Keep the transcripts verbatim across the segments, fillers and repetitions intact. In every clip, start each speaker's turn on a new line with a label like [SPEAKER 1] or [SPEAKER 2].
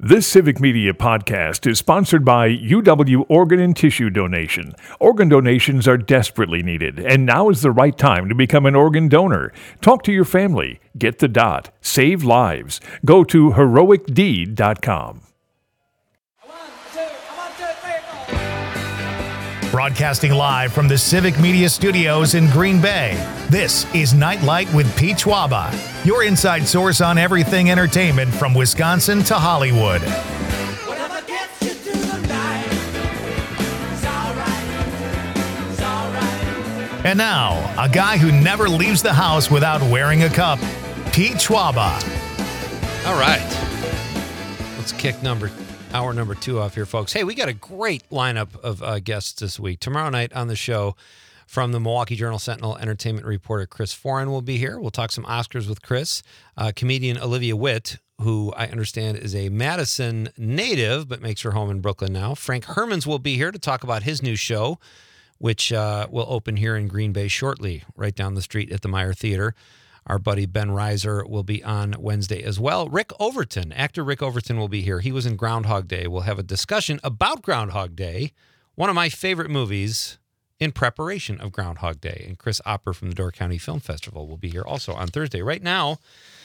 [SPEAKER 1] This Civic Media podcast is sponsored by U W Organ and Tissue Donation. Organ donations are desperately needed, and now is the right time to become an organ donor. Talk to your family. Get the dot. Save lives. Go to heroic deed dot com.
[SPEAKER 2] Broadcasting live from the Civic Media Studios in Green Bay, this is Nightlight with Pete Schwaba, your inside source on everything entertainment from Wisconsin to Hollywood.
[SPEAKER 3] Whatever gets you through the night, it's all right, it's all right.
[SPEAKER 2] And now, a guy who never leaves the house without wearing a cup, Pete Schwaba.
[SPEAKER 4] All right. Let's kick number hour number two off here, folks. Hey, we got a great lineup of uh, guests this week. Tomorrow night on the show from the Milwaukee Journal-Sentinel entertainment reporter Chris Foran will be here. We'll talk some Oscars with Chris. Uh, comedian Olivia Witt, who I understand is a Madison native but makes her home in Brooklyn now. Frank Hermans will be here to talk about his new show, which uh, will open here in Green Bay shortly, right down the street at the Meyer Theater. Our buddy Ben Reiser will be on Wednesday as well. Rick Overton, actor Rick Overton will be here. He was in Groundhog Day. We'll have a discussion about Groundhog Day, one of my favorite movies in preparation of Groundhog Day. And Chris Opper from the Door County Film Festival will be here also on Thursday. Right now,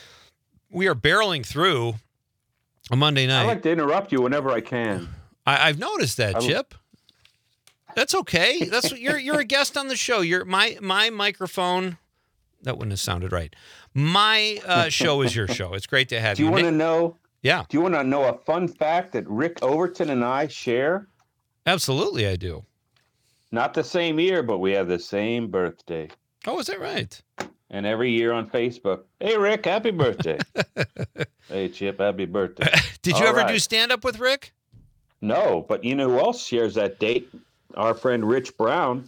[SPEAKER 4] we are barreling through a Monday night.
[SPEAKER 5] I like to interrupt you whenever I can.
[SPEAKER 4] I, I've noticed that,
[SPEAKER 5] I'm...
[SPEAKER 4] Chip. That's okay. That's you're you're a guest on the show. You're my my microphone. That wouldn't have sounded right. My uh, show is your show. It's great to have
[SPEAKER 5] you. Do you want to know?
[SPEAKER 4] Yeah.
[SPEAKER 5] Do you want to know a fun fact that Rick Overton and I share?
[SPEAKER 4] Absolutely, I do.
[SPEAKER 5] Not the same year, but we have the same birthday.
[SPEAKER 4] Oh, is that right?
[SPEAKER 5] And every year on Facebook, hey, Rick, happy birthday. Hey, Chip, happy birthday.
[SPEAKER 4] Did you
[SPEAKER 5] All
[SPEAKER 4] ever
[SPEAKER 5] right.
[SPEAKER 4] do stand-up with Rick?
[SPEAKER 5] No, but you know who else shares that date? Our friend Rich Brown.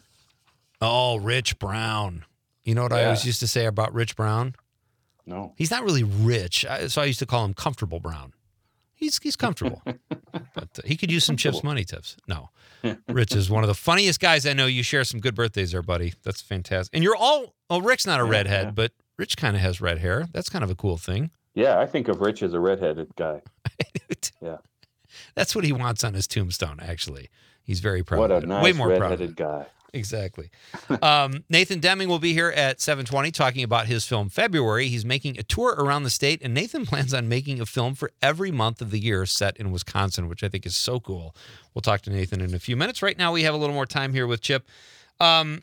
[SPEAKER 4] Oh, Rich Brown. You know what
[SPEAKER 5] yeah.
[SPEAKER 4] I always used to say about Rich Brown?
[SPEAKER 5] No.
[SPEAKER 4] He's not really rich, so I used to call him Comfortable Brown. He's he's comfortable, but uh, he could use some Chip's money tips. No, Rich is one of the funniest guys I know. You share some good birthdays there, buddy. That's fantastic. And you're all, oh, Rick's not a
[SPEAKER 5] yeah,
[SPEAKER 4] redhead,
[SPEAKER 5] yeah.
[SPEAKER 4] but Rich kind of has red hair. That's kind of a cool thing.
[SPEAKER 5] Yeah, I think of Rich as a redheaded guy. Yeah.
[SPEAKER 4] That's what he wants on his tombstone, actually. He's very proud
[SPEAKER 5] what
[SPEAKER 4] of
[SPEAKER 5] a
[SPEAKER 4] it.
[SPEAKER 5] nice
[SPEAKER 4] Way more proud of
[SPEAKER 5] redheaded
[SPEAKER 4] it.
[SPEAKER 5] guy.
[SPEAKER 4] Exactly. Um, Nathan Deming will be here at seven twenty talking about his film February. He's making a tour around the state, and Nathan plans on making a film for every month of the year set in Wisconsin, which I think is so cool. We'll talk to Nathan in a few minutes. Right now, we have a little more time here with Chip. Um,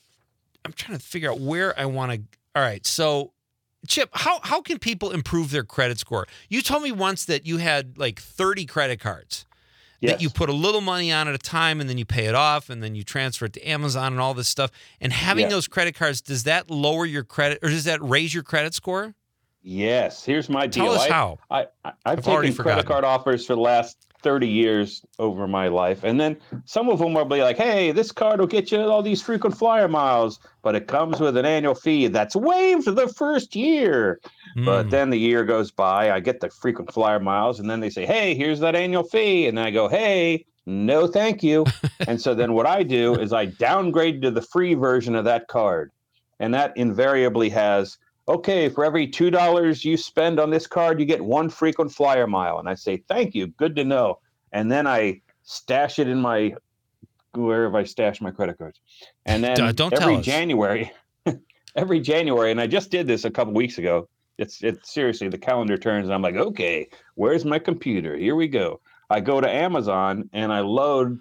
[SPEAKER 4] I'm trying to figure out where I want to. All right. So, Chip, how, how can people improve their credit score? You told me once that you had like thirty credit cards.
[SPEAKER 5] Yes.
[SPEAKER 4] That you put a little money on at a time and then you pay it off and then you transfer it to Amazon and all this stuff. And having
[SPEAKER 5] yes.
[SPEAKER 4] those credit cards, does that lower your credit or does that raise your credit score?
[SPEAKER 5] Yes. Here's my deal.
[SPEAKER 4] Tell us
[SPEAKER 5] I,
[SPEAKER 4] how.
[SPEAKER 5] I, I, I've,
[SPEAKER 4] I've already
[SPEAKER 5] taken credit
[SPEAKER 4] forgotten.
[SPEAKER 5] card offers for the last thirty years over my life. And then some of them will be like, hey, this card will get you all these frequent flyer miles, but it comes with an annual fee that's waived the first year.
[SPEAKER 4] Mm.
[SPEAKER 5] But then the year goes by, I get the frequent flyer miles, and then they say, hey, here's that annual fee. And then I go, hey, no, thank you. And so then what I do is I downgrade to the free version of that card. And that invariably has, okay, for every two dollars you spend on this card, you get one frequent flyer mile. And I say, thank you. Good to know. And then I stash it in my, wherever I stash my credit cards. And then
[SPEAKER 4] Don't- don't
[SPEAKER 5] every
[SPEAKER 4] tell us.
[SPEAKER 5] January, every January, and I just did this a couple weeks ago. It's it's seriously, the calendar turns and I'm like, okay, where's my computer? Here we go. I go to Amazon and I load,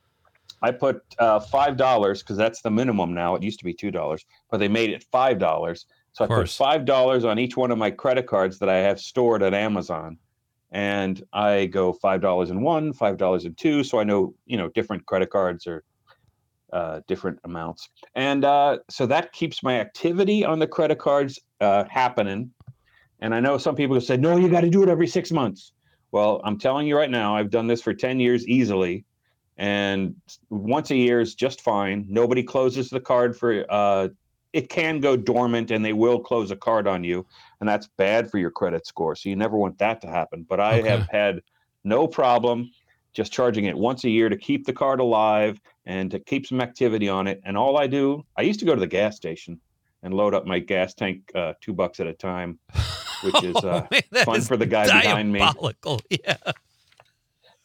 [SPEAKER 5] I put uh, five dollars because that's the minimum now. It used to be two dollars, but they made it five dollars. So I put
[SPEAKER 4] course.
[SPEAKER 5] five dollars on each one of my credit cards that I have stored at Amazon. And I go five dollars in one, five dollars in two. So I know, you know, different credit cards are uh, different amounts. And uh, so that keeps my activity on the credit cards uh, happening. And I know some people say, no, you got to do it every six months. Well, I'm telling you right now, I've done this for ten years easily. And once a year is just fine. Nobody closes the card for, uh, it can go dormant and they will close a card on you. And that's bad for your credit score. So you never want that to happen. But I
[SPEAKER 4] Okay.
[SPEAKER 5] have had no problem just charging it once a year to keep the card alive and to keep some activity on it. And all I do, I used to go to the gas station and load up my gas tank uh, two bucks at a time, which is uh,
[SPEAKER 4] Oh, man, that
[SPEAKER 5] fun
[SPEAKER 4] is
[SPEAKER 5] for the guy behind me.
[SPEAKER 4] diabolical. Yeah.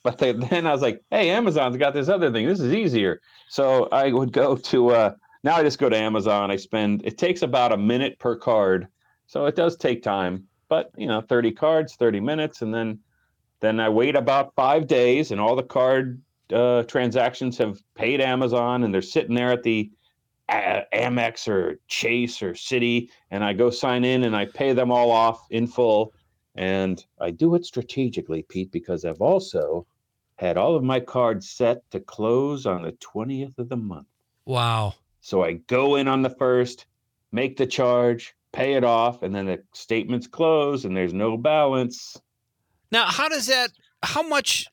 [SPEAKER 5] But they, then I was like, hey, Amazon's got this other thing. This is easier. So I would go to, uh, now I just go to Amazon. I spend, it takes about a minute per card. So it does take time, but you know, thirty cards, thirty minutes. And then, then I wait about five days and all the card uh, transactions have paid Amazon and they're sitting there at the uh, Amex or Chase or Citi. And I go sign in and I pay them all off in full. And I do it strategically, Pete, because I've also had all of my cards set to close on the twentieth of the month.
[SPEAKER 4] Wow.
[SPEAKER 5] So I go in on the first, make the charge, pay it off, and then the statements close and there's no balance.
[SPEAKER 4] Now, how does that, how much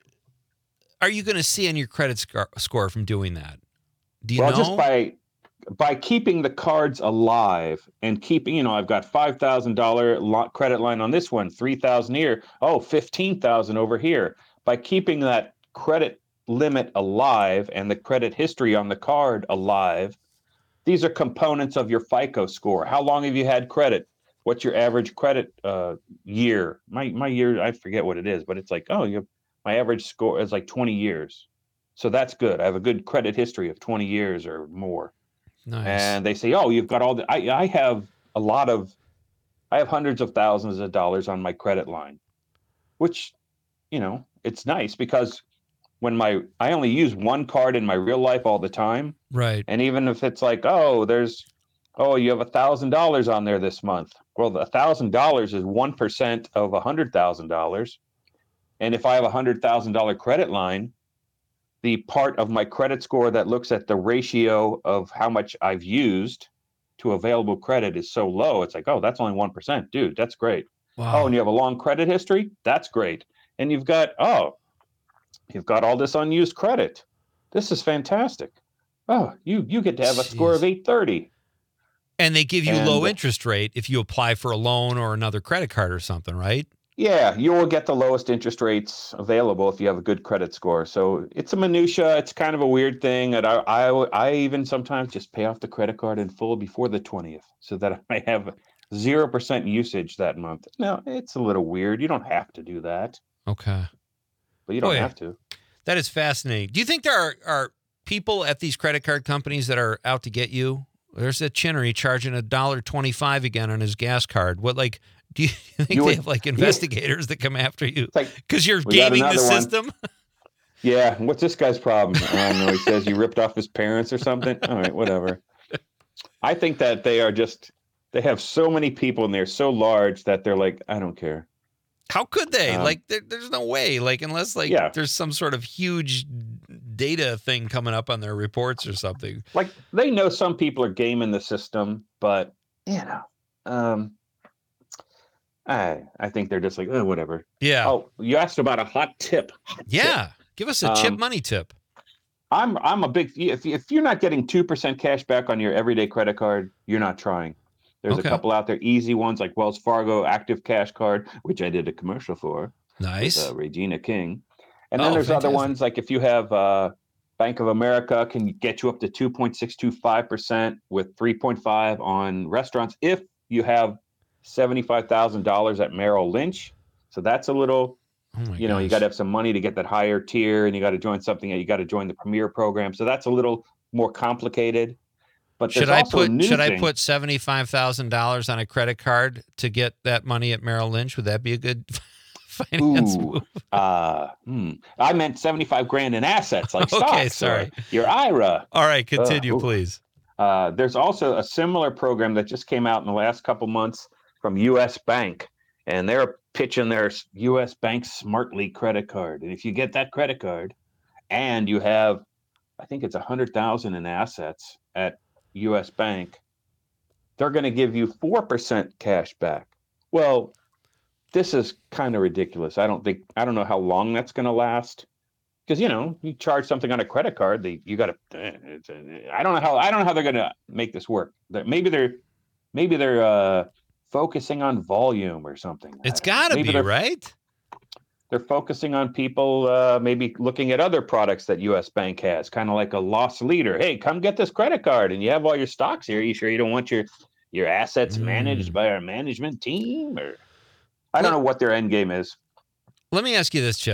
[SPEAKER 4] are you going to see on your credit sc- score from doing that? Do you
[SPEAKER 5] well,
[SPEAKER 4] know?
[SPEAKER 5] just by by keeping the cards alive and keeping, you know, I've got five thousand dollars credit line on this one, three thousand dollars here, oh, fifteen thousand dollars over here. By keeping that credit limit alive and the credit history on the card alive, these are components of your FICO score. How long have you had credit? What's your average credit uh, year? My my year, I forget what it is, but it's like, oh, you have, my average score is like twenty years. So that's good. I have a good credit history of twenty years or more.
[SPEAKER 4] Nice.
[SPEAKER 5] And they say, oh, you've got all the, I, I have a lot of, I have hundreds of thousands of dollars on my credit line, which, you know, it's nice because when my, I only use one card in my real life all the time.
[SPEAKER 4] Right.
[SPEAKER 5] And even if it's like, oh, there's, oh, you have a thousand dollars on there this month. Well, a thousand dollars is one percent of a hundred thousand dollars. And if I have a hundred thousand dollar credit line, the part of my credit score that looks at the ratio of how much I've used to available credit is so low. It's like, oh, that's only one percent. Dude, that's great.
[SPEAKER 4] Wow.
[SPEAKER 5] Oh, and you have a long credit history? That's great. And you've got, oh, you've got all this unused credit. This is fantastic. Oh, you you get to have a score of
[SPEAKER 4] Jeez.
[SPEAKER 5] eight thirty.
[SPEAKER 4] And they give you
[SPEAKER 5] And-
[SPEAKER 4] low interest rate if you apply for a loan or another credit card or something, right?
[SPEAKER 5] Yeah, you will get the lowest interest rates available if you have a good credit score. So it's a minutia. It's kind of a weird thing. And I, I, I even sometimes just pay off the credit card in full before the twentieth so that I have zero percent usage that month. No, it's a little weird. You don't have to do that,
[SPEAKER 4] Okay.
[SPEAKER 5] but you don't
[SPEAKER 4] Oh, yeah.
[SPEAKER 5] have to.
[SPEAKER 4] That is fascinating. Do you think there are, are people at these credit card companies that are out to get you? There's that Chinnery charging a dollar twenty-five again on his gas card. What, like, do you think
[SPEAKER 5] You
[SPEAKER 4] they
[SPEAKER 5] would-
[SPEAKER 4] have like investigators that come after you
[SPEAKER 5] It's like,
[SPEAKER 4] because you're
[SPEAKER 5] we got
[SPEAKER 4] gaming the
[SPEAKER 5] another one.
[SPEAKER 4] system?
[SPEAKER 5] yeah, what's this guy's problem? I don't know. He says you ripped off his parents or something. All right, whatever. I think that they are just, they have so many people and they're so large that they're like, I don't care.
[SPEAKER 4] How could they?
[SPEAKER 5] Um,
[SPEAKER 4] like, there, there's no way. Like, unless like
[SPEAKER 5] Yeah.
[SPEAKER 4] there's some sort of huge data thing coming up on their reports or something.
[SPEAKER 5] Like they know some people are gaming the system, but you know, um, I I think they're just like, oh, whatever.
[SPEAKER 4] Yeah.
[SPEAKER 5] Oh, you asked about a hot tip. Hot
[SPEAKER 4] yeah.
[SPEAKER 5] tip.
[SPEAKER 4] Give us a chip
[SPEAKER 5] Um,
[SPEAKER 4] money tip.
[SPEAKER 5] I'm I'm a big if if you're not getting two percent cash back on your everyday credit card, you're not trying. There's
[SPEAKER 4] Okay.
[SPEAKER 5] a couple out there, easy ones like Wells Fargo Active Cash Card, which I did a commercial for.
[SPEAKER 4] Nice.
[SPEAKER 5] With, uh, Regina King. And then
[SPEAKER 4] Oh,
[SPEAKER 5] there's other
[SPEAKER 4] fantastic.
[SPEAKER 5] ones like if you have uh, Bank of America can get you up to two point six two five percent with three point five on restaurants if you have seventy-five thousand dollars at Merrill Lynch. So that's a little,
[SPEAKER 4] Oh my
[SPEAKER 5] you know, you
[SPEAKER 4] gosh.
[SPEAKER 5] got to have some money to get that higher tier and you got to join something, you got to join the Premier program. So that's a little more complicated. But
[SPEAKER 4] Should
[SPEAKER 5] there's
[SPEAKER 4] I
[SPEAKER 5] also a
[SPEAKER 4] put
[SPEAKER 5] new
[SPEAKER 4] should I
[SPEAKER 5] thing.
[SPEAKER 4] put seventy five thousand dollars on a credit card to get that money at Merrill Lynch? Would that be a good finance
[SPEAKER 5] Ooh,
[SPEAKER 4] move?
[SPEAKER 5] uh, hmm. I meant seventy-five grand in assets like
[SPEAKER 4] Okay,
[SPEAKER 5] stocks or
[SPEAKER 4] sorry.
[SPEAKER 5] your I R A.
[SPEAKER 4] All right, continue,
[SPEAKER 5] ooh.
[SPEAKER 4] please.
[SPEAKER 5] Uh, there's also a similar program that just came out in the last couple months from U S Bank, and they're pitching their U S Bank Smartly credit card. And if you get that credit card and you have, I think it's a hundred thousand in assets at U S Bank, they're going to give you four percent cash back. Well, this is kind of ridiculous. I don't think, I don't know how long that's going to last. Because, you know, you charge something on a credit card, they you got to. I don't know how I don't know how they're going to make this work. That maybe they're maybe they're uh, focusing on volume or something.
[SPEAKER 4] It's
[SPEAKER 5] I-
[SPEAKER 4] got to
[SPEAKER 5] maybe
[SPEAKER 4] be,
[SPEAKER 5] they're,
[SPEAKER 4] right?
[SPEAKER 5] They're focusing on people uh, maybe looking at other products that U S Bank has, kind of like a loss leader. Hey, come get this credit card, and you have all your stocks here. You sure you don't want your your assets managed
[SPEAKER 4] Mm.
[SPEAKER 5] by our management team? Or I don't
[SPEAKER 4] Let-
[SPEAKER 5] know what their end game is.
[SPEAKER 4] Let me ask you this, Chip.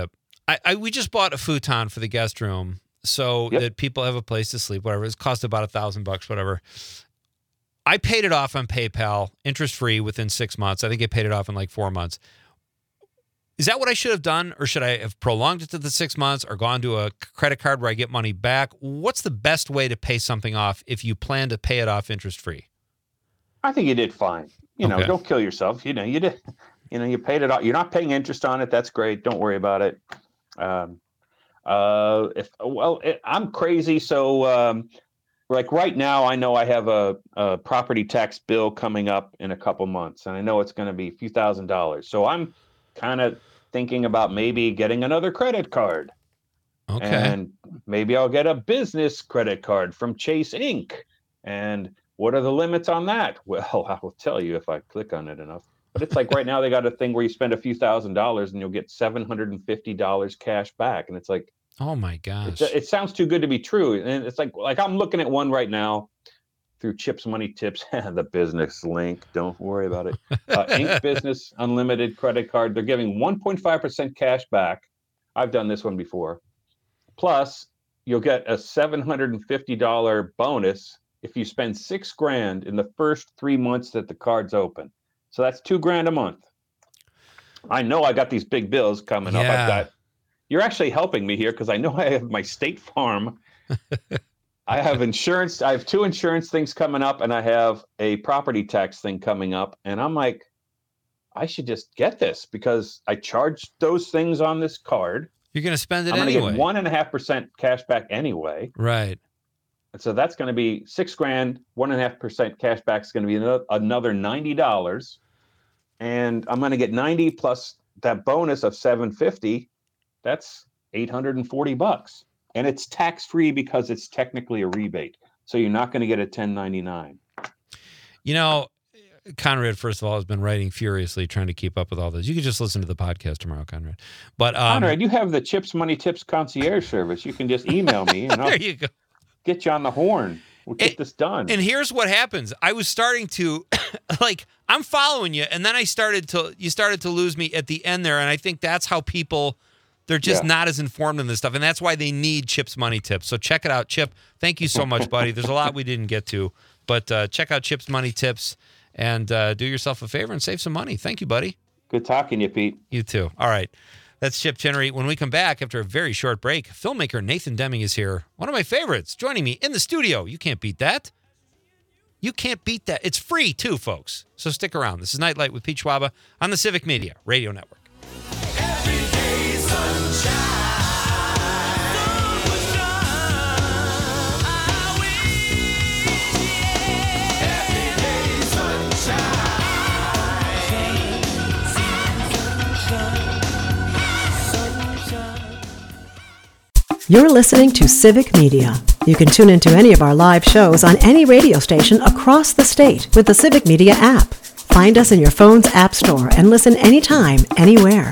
[SPEAKER 4] I, I we just bought a futon for the guest room so
[SPEAKER 5] Yep.
[SPEAKER 4] that people have a place to sleep. Whatever, it's cost about a thousand bucks. Whatever. I paid it off on PayPal, interest free, within six months. I think I paid it off in like four months. Is that what I should have done, or should I have prolonged it to the six months, or gone to a credit card where I get money back? What's the best way to pay something off if you plan to pay it off interest free?
[SPEAKER 5] I think you did fine. You know,
[SPEAKER 4] Okay.
[SPEAKER 5] don't kill yourself. You know, you did. You know, you paid it off. You're not paying interest on it. That's great. Don't worry about it. Um, uh, if well, it, I'm crazy. So, um, like right now, I know I have a, a property tax bill coming up in a couple months, and I know it's going to be a few thousand dollars. So I'm kind of thinking about maybe getting another credit card.
[SPEAKER 4] Okay.
[SPEAKER 5] And maybe I'll get a business credit card from Chase Incorporated. And what are the limits on that? Well, I will tell you if I click on it enough. But it's like right now they got a thing where you spend a few thousand dollars and you'll get seven hundred fifty dollars cash back. And it's like,
[SPEAKER 4] Oh my gosh.
[SPEAKER 5] it, it sounds too good to be true. And it's like, like I'm looking at one right now through Chips Money Tips, the business link. Don't worry about it. Uh, Inc Business Unlimited Credit Card. They're giving one point five percent cash back. I've done this one before. Plus, you'll get a seven hundred fifty dollars bonus if you spend six grand in the first three months that the card's open. So that's two grand a month. I know I got these big bills coming up.
[SPEAKER 4] Yeah.
[SPEAKER 5] I've got. You're actually helping me here because I know I have my State Farm. I have insurance. I have two insurance things coming up, and I have a property tax thing coming up. And I'm like, I should just get this because I charged those things on this card.
[SPEAKER 4] You're going to spend it
[SPEAKER 5] I'm going to
[SPEAKER 4] anyway.
[SPEAKER 5] get one and a half percent cash back anyway.
[SPEAKER 4] Right.
[SPEAKER 5] And so that's going to be six grand. One and a half percent cash back is going to be ano- another ninety dollars, and I'm going to get ninety plus that bonus of seven fifty. That's eight hundred forty bucks, and it's tax free because it's technically a rebate. So you're not going to get a ten ninety-nine.
[SPEAKER 4] You know, Conrad, first of all, has been writing furiously trying to keep up with all this. You could just listen to the podcast tomorrow, Conrad. But um,
[SPEAKER 5] Conrad, you have the Chips Money Tips concierge service. You can just email me, and I'll
[SPEAKER 4] there you go.
[SPEAKER 5] get you on the horn. We'll get
[SPEAKER 4] It-
[SPEAKER 5] this done.
[SPEAKER 4] And here's what happens. I was starting to, like, I'm following you, and then I started to, you started to lose me at the end there, and I think that's how people, they're just
[SPEAKER 5] Yeah.
[SPEAKER 4] not as informed in this stuff, and that's why they need Chip's Money Tips. So check it out, Chip. Thank you so much, buddy. There's a lot we didn't get to, but uh, check out Chip's Money Tips and uh, do yourself a favor and save some money. Thank you, buddy.
[SPEAKER 5] Good talking to you, Pete.
[SPEAKER 4] You too. All right. That's Chip Chinnery. When we come back after a very short break, filmmaker Nathan Deming is here. One of my favorites, joining me in the studio. You can't beat that. You can't beat that. It's free, too, folks. So stick around. This is Nightlight with Pete Schwaba on the Civic Media Radio Network.
[SPEAKER 6] You're listening to Civic Media. You can tune into any of our live shows on any radio station across the state with the Civic Media app. Find us in your phone's app store and listen anytime, anywhere.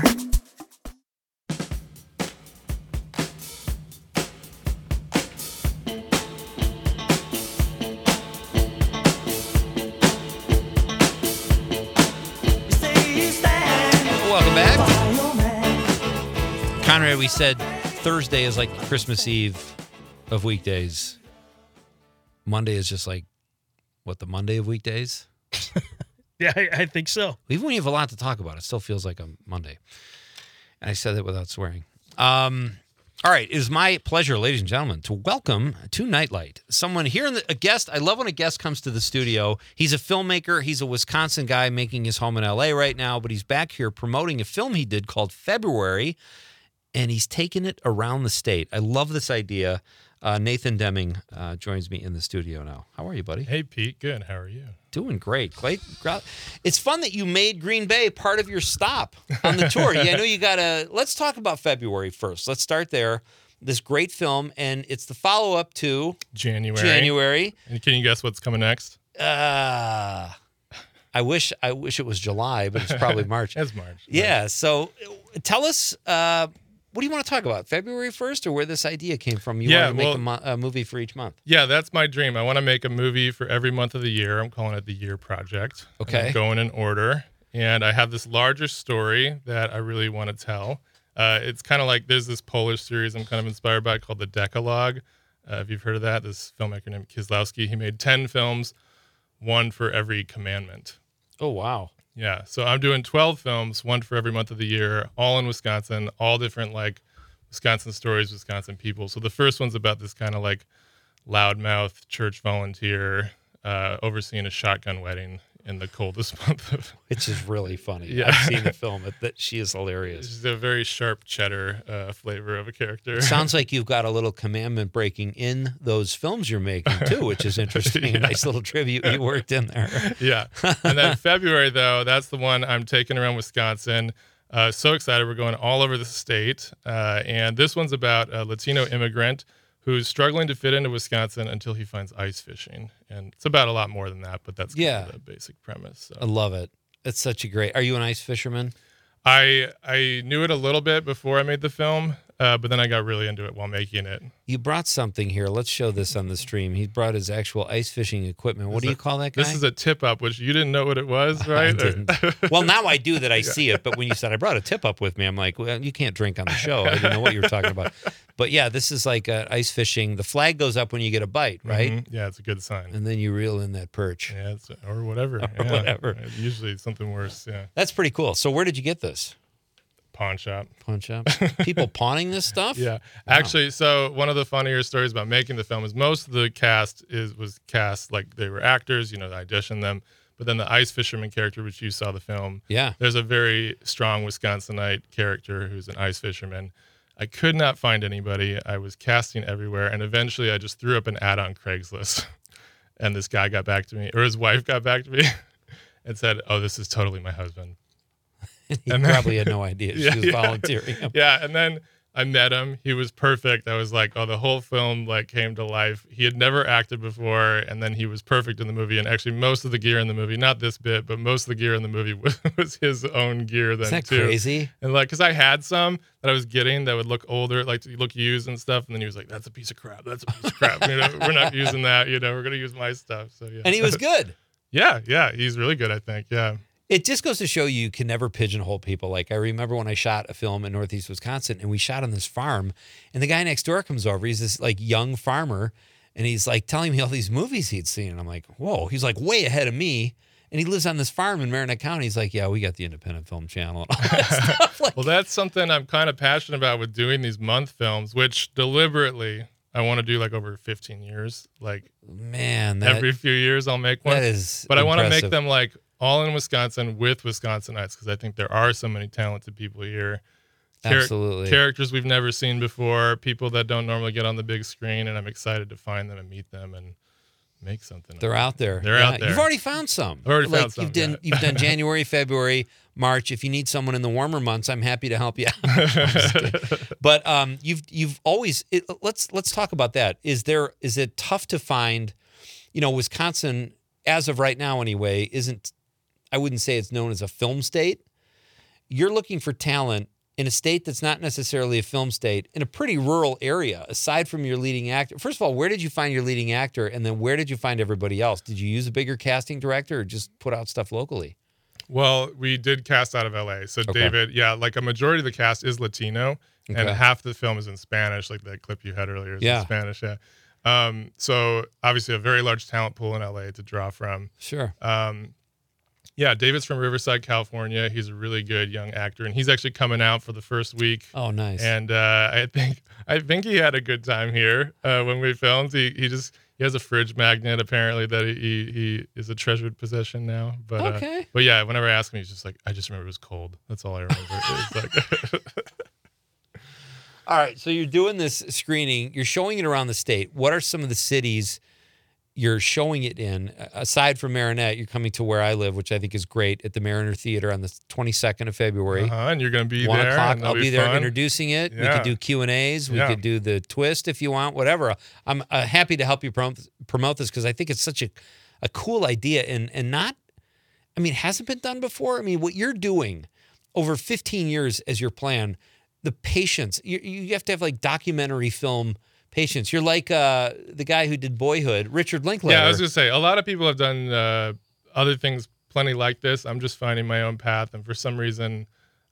[SPEAKER 4] Welcome back. Conrad, we said Thursday is like Christmas Eve of weekdays. Monday is just like, what, the Monday of weekdays?
[SPEAKER 7] Yeah, I, I think so.
[SPEAKER 4] Even when you have a lot to talk about, it still feels like a Monday. And I said that without swearing. Um, all right, it is my pleasure, ladies and gentlemen, to welcome to Nightlight someone here, in the, a guest. I love when a guest comes to the studio. He's a filmmaker. He's a Wisconsin guy making his home in L A right now, but he's back here promoting a film he did called February, and he's taken it around the state. I love this idea. Uh, Nathan Deming uh, joins me in the studio now. How are you, buddy?
[SPEAKER 7] Hey, Pete. Good. How are you?
[SPEAKER 4] Doing great. Great. It's fun that you made Green Bay part of your stop on the tour. Yeah, I know you got to. Let's talk about February first. Let's start there. This great film, and it's the follow-up to
[SPEAKER 7] January.
[SPEAKER 4] January.
[SPEAKER 7] And can you guess what's coming next?
[SPEAKER 4] Uh, I wish I wish it was July, but it's probably March.
[SPEAKER 7] It's March.
[SPEAKER 4] Yeah. So uh, tell us, uh, what do you want to talk about? February first, or where this idea came from? You
[SPEAKER 7] Yeah,
[SPEAKER 4] want to make
[SPEAKER 7] well-
[SPEAKER 4] a, mo- a movie for each month.
[SPEAKER 7] Yeah, that's my dream. I want to make a movie for every month of the year. I'm calling it the Year Project. And
[SPEAKER 4] Okay.
[SPEAKER 7] I'm going in order. And I have this larger story that I really want to tell. Uh, it's kind of like there's this Polish series I'm kind of inspired by called The Decalogue. Uh, if you've heard of that, this filmmaker named Kieslowski, he made ten films, one for every commandment.
[SPEAKER 4] Oh, wow.
[SPEAKER 7] Yeah, so I'm doing twelve films, one for every month of the year, all in Wisconsin, all different like Wisconsin stories, Wisconsin people. So the first one's about this kind of like loudmouth church volunteer uh, overseeing a shotgun wedding in the coldest month of.
[SPEAKER 4] Which is really funny.
[SPEAKER 7] Yeah.
[SPEAKER 4] I've seen the film. It, that she is hilarious.
[SPEAKER 7] She's a very sharp cheddar uh, flavor of a character.
[SPEAKER 4] It sounds like you've got a little commandment breaking in those films you're making too, which is interesting.
[SPEAKER 7] Yeah.
[SPEAKER 4] A nice little tribute you worked in there.
[SPEAKER 7] Yeah. And then February, though, that's the one I'm taking around Wisconsin. Uh, so excited. We're going all over the state. Uh, and this one's about a Latino immigrant who's struggling to fit into Wisconsin until he finds ice fishing. And it's about a lot more than that, but that's kind
[SPEAKER 4] Yeah.
[SPEAKER 7] of the basic premise.
[SPEAKER 4] I
[SPEAKER 7] So.
[SPEAKER 4] love it. It's such a great. Are you an ice fisherman?
[SPEAKER 7] I I knew it a little bit before I made the film, uh, but then I got really into it while making it.
[SPEAKER 4] You brought something here. Let's show this on the stream. He brought his actual ice fishing equipment. What
[SPEAKER 7] This
[SPEAKER 4] do you
[SPEAKER 7] is a-
[SPEAKER 4] call that guy?
[SPEAKER 7] This is a tip up, which you didn't know what it was,
[SPEAKER 4] I
[SPEAKER 7] right?
[SPEAKER 4] didn't. Well, now I do that I see it. But when you said I brought a tip up with me, I'm like, well, you can't drink on the show. I didn't know what you were talking about. But yeah, this is like uh, ice fishing. The flag goes up when you get a bite, right?
[SPEAKER 7] Mhm. Yeah, it's a good sign.
[SPEAKER 4] And then you reel in that perch.
[SPEAKER 7] Yeah, it's, or whatever.
[SPEAKER 4] Or
[SPEAKER 7] yeah.
[SPEAKER 4] whatever.
[SPEAKER 7] Usually it's something worse. Yeah.
[SPEAKER 4] That's pretty cool. So where did you get this?
[SPEAKER 7] Pawn shop.
[SPEAKER 4] Pawn shop? People pawning this stuff?
[SPEAKER 7] Yeah. Actually, so one of the funnier stories about making the film is most of the cast is was cast like they were actors, you know, they auditioned them. But then the ice fisherman character, which you saw the film,
[SPEAKER 4] Yeah.
[SPEAKER 7] there's a very strong Wisconsinite character who's an ice fisherman. I could not find anybody. I was casting everywhere, and eventually I just threw up an ad on Craigslist. And this guy got back to me, or his wife got back to me and said, "Oh, this is totally my husband."
[SPEAKER 4] He
[SPEAKER 7] And then-
[SPEAKER 4] probably had no idea she
[SPEAKER 7] Yeah,
[SPEAKER 4] was
[SPEAKER 7] yeah.
[SPEAKER 4] volunteering him.
[SPEAKER 7] Yeah, and then I met him. He was perfect. I was like, oh, the whole film like came to life. He had never acted before, and then he was perfect in the movie. And actually, most of the gear in the movie, not this bit, but most of the gear in the movie was, was his own gear then
[SPEAKER 4] Isn't that
[SPEAKER 7] too.
[SPEAKER 4] crazy?
[SPEAKER 7] And like, cause I had some that I was getting that would look older, like to look used and stuff. And then he was like, "That's a piece of crap. That's a piece of crap. You know, we're not using that. You know, we're gonna use my stuff." So yeah.
[SPEAKER 4] And he was good.
[SPEAKER 7] yeah, yeah, he's really good. I think. Yeah.
[SPEAKER 4] It just goes to show you you can never pigeonhole people. Like I remember when I shot a film in Northeast Wisconsin and we shot on this farm and the guy next door comes over. He's this like young farmer and he's like telling me all these movies he'd seen. And I'm like, whoa, he's like way ahead of me. And he lives on this farm in Marinette County. He's like, yeah, we got the Independent Film Channel and all that stuff. Like,
[SPEAKER 7] Well, that's something I'm kind of passionate about with doing these month films, which deliberately I want to do like over fifteen years. Like
[SPEAKER 4] man, that,
[SPEAKER 7] every few years I'll make one.
[SPEAKER 4] that is
[SPEAKER 7] But I want to make
[SPEAKER 4] impressive.
[SPEAKER 7] them like all in Wisconsin with Wisconsinites because I think there are so many talented people here. Char-
[SPEAKER 4] Absolutely.
[SPEAKER 7] Characters we've never seen before, people that don't normally get on the big screen, and I'm excited to find them and meet them and make something. of
[SPEAKER 4] They're
[SPEAKER 7] them.
[SPEAKER 4] out there.
[SPEAKER 7] They're
[SPEAKER 4] Yeah,
[SPEAKER 7] out there.
[SPEAKER 4] You've already found some.
[SPEAKER 7] I've already
[SPEAKER 4] like
[SPEAKER 7] found some,
[SPEAKER 4] You've done,
[SPEAKER 7] yeah.
[SPEAKER 4] you've done January, February, March. If you need someone in the warmer months, I'm happy to help you out. I'm just kidding. But um, you've you've always it, let's let's talk about that. Is there is it tough to find? You know, Wisconsin, as of right now, anyway, isn't. I wouldn't say it's known as a film state. You're looking for talent in a state that's not necessarily a film state, in a pretty rural area, aside from your leading actor. First of all, where did you find your leading actor? And then where did you find everybody else? Did you use a bigger casting director or just put out stuff locally?
[SPEAKER 7] Well, we did cast out of L A. So
[SPEAKER 4] Okay.
[SPEAKER 7] David, yeah, like a majority of the cast is Latino, and
[SPEAKER 4] Okay.
[SPEAKER 7] half the film is in Spanish, like that clip you had earlier is
[SPEAKER 4] Yeah.
[SPEAKER 7] in Spanish. Yeah. Um, so obviously a very large talent pool in L A to draw from.
[SPEAKER 4] Sure.
[SPEAKER 7] Um, yeah, David's from Riverside, California. He's a really good young actor, and he's actually coming out for the first week.
[SPEAKER 4] Oh, nice.
[SPEAKER 7] And uh, I think I think he had a good time here uh, when we filmed. He he just he has a fridge magnet apparently that he he, he is a treasured possession now. But
[SPEAKER 4] Okay.
[SPEAKER 7] uh, but yeah, whenever I ask him, he's just like, I just remember it was cold. That's all I remember. It's like
[SPEAKER 4] All right, so you're doing this screening. You're showing it around the state. What are some of the cities you're showing it in? Aside from Marinette, you're coming to where I live, which I think is great, at the Mariner Theater on the twenty-second of February.
[SPEAKER 7] uh-huh, and you're gonna be
[SPEAKER 4] One
[SPEAKER 7] there.
[SPEAKER 4] o'clock.
[SPEAKER 7] and that'll
[SPEAKER 4] I'll be there
[SPEAKER 7] fun.
[SPEAKER 4] introducing it. We
[SPEAKER 7] Yeah.
[SPEAKER 4] could do Q and A's. We
[SPEAKER 7] Yeah.
[SPEAKER 4] could do the twist if you want, whatever. I'm uh, happy to help you promote, promote this because I think it's such a, a cool idea and and not, I mean, hasn't been done before. I mean, what you're doing over fifteen years as your plan, the patience, you, you have to have like documentary film patience. You're like uh, the guy who did Boyhood, Richard Linklater.
[SPEAKER 7] Yeah, I was gonna say a lot of people have done uh, other things plenty like this. I'm just finding my own path, and for some reason,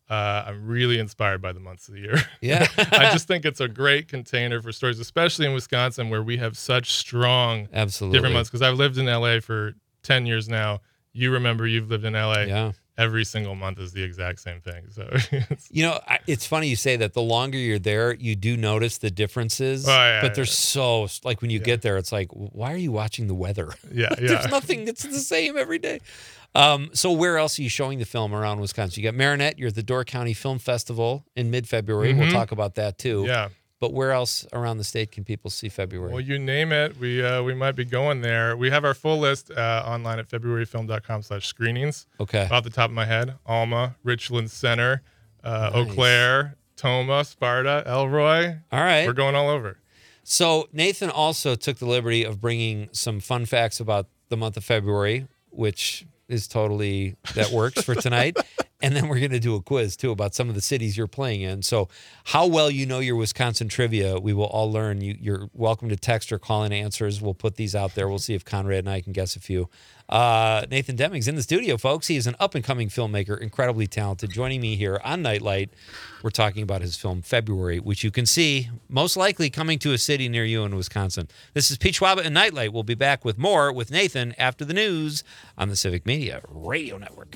[SPEAKER 7] uh, I'm really inspired by the months of the year.
[SPEAKER 4] Yeah.
[SPEAKER 7] I just think it's a great container for stories, especially in Wisconsin where we have such strong
[SPEAKER 4] Absolutely.
[SPEAKER 7] different months. Because I've lived in L A for ten years now. You remember you've lived in L A.
[SPEAKER 4] Yeah.
[SPEAKER 7] Every single month is the exact same thing. So, it's,
[SPEAKER 4] You know, I- it's funny you say that. The longer you're there, you do notice the differences.
[SPEAKER 7] Oh, yeah,
[SPEAKER 4] but they're
[SPEAKER 7] yeah.
[SPEAKER 4] so, like when you get there, it's like, why are you watching the weather?
[SPEAKER 7] yeah,
[SPEAKER 4] There's
[SPEAKER 7] yeah.
[SPEAKER 4] nothing that's the same every day. Um, so where else are you showing the film around Wisconsin? You got Marinette, you're at the Door County Film Festival in mid-February. We'll
[SPEAKER 7] Mhm.
[SPEAKER 4] talk about that too.
[SPEAKER 7] Yeah.
[SPEAKER 4] But where else around the state can people see February?
[SPEAKER 7] Well, you name it, we uh, we might be going there. We have our full list uh, online at february film dot com slash screenings.
[SPEAKER 4] okay.
[SPEAKER 7] Off the top of my head, Alma, Richland Center, uh, Eau
[SPEAKER 4] Nice.
[SPEAKER 7] Claire, Toma, Sparta, Elroy.
[SPEAKER 4] All right.
[SPEAKER 7] We're going all over.
[SPEAKER 4] So Nathan also took the liberty of bringing some fun facts about the month of February, which is totally, that works for tonight. And then we're going to do a quiz too about some of the cities you're playing in. So how well you know your Wisconsin trivia, we will all learn. You, you're welcome to text or call in answers. We'll put these out there. We'll see if Conrad and I can guess a few. Uh, Nathan Deming's in the studio, folks. He is an up-and-coming filmmaker, incredibly talented. Joining me here on Nightlight, we're talking about his film February, which you can see most likely coming to a city near you in Wisconsin. This is Pete Schwaba and Nightlight. We'll be back with more with Nathan after the news on the Civic Media Radio Network.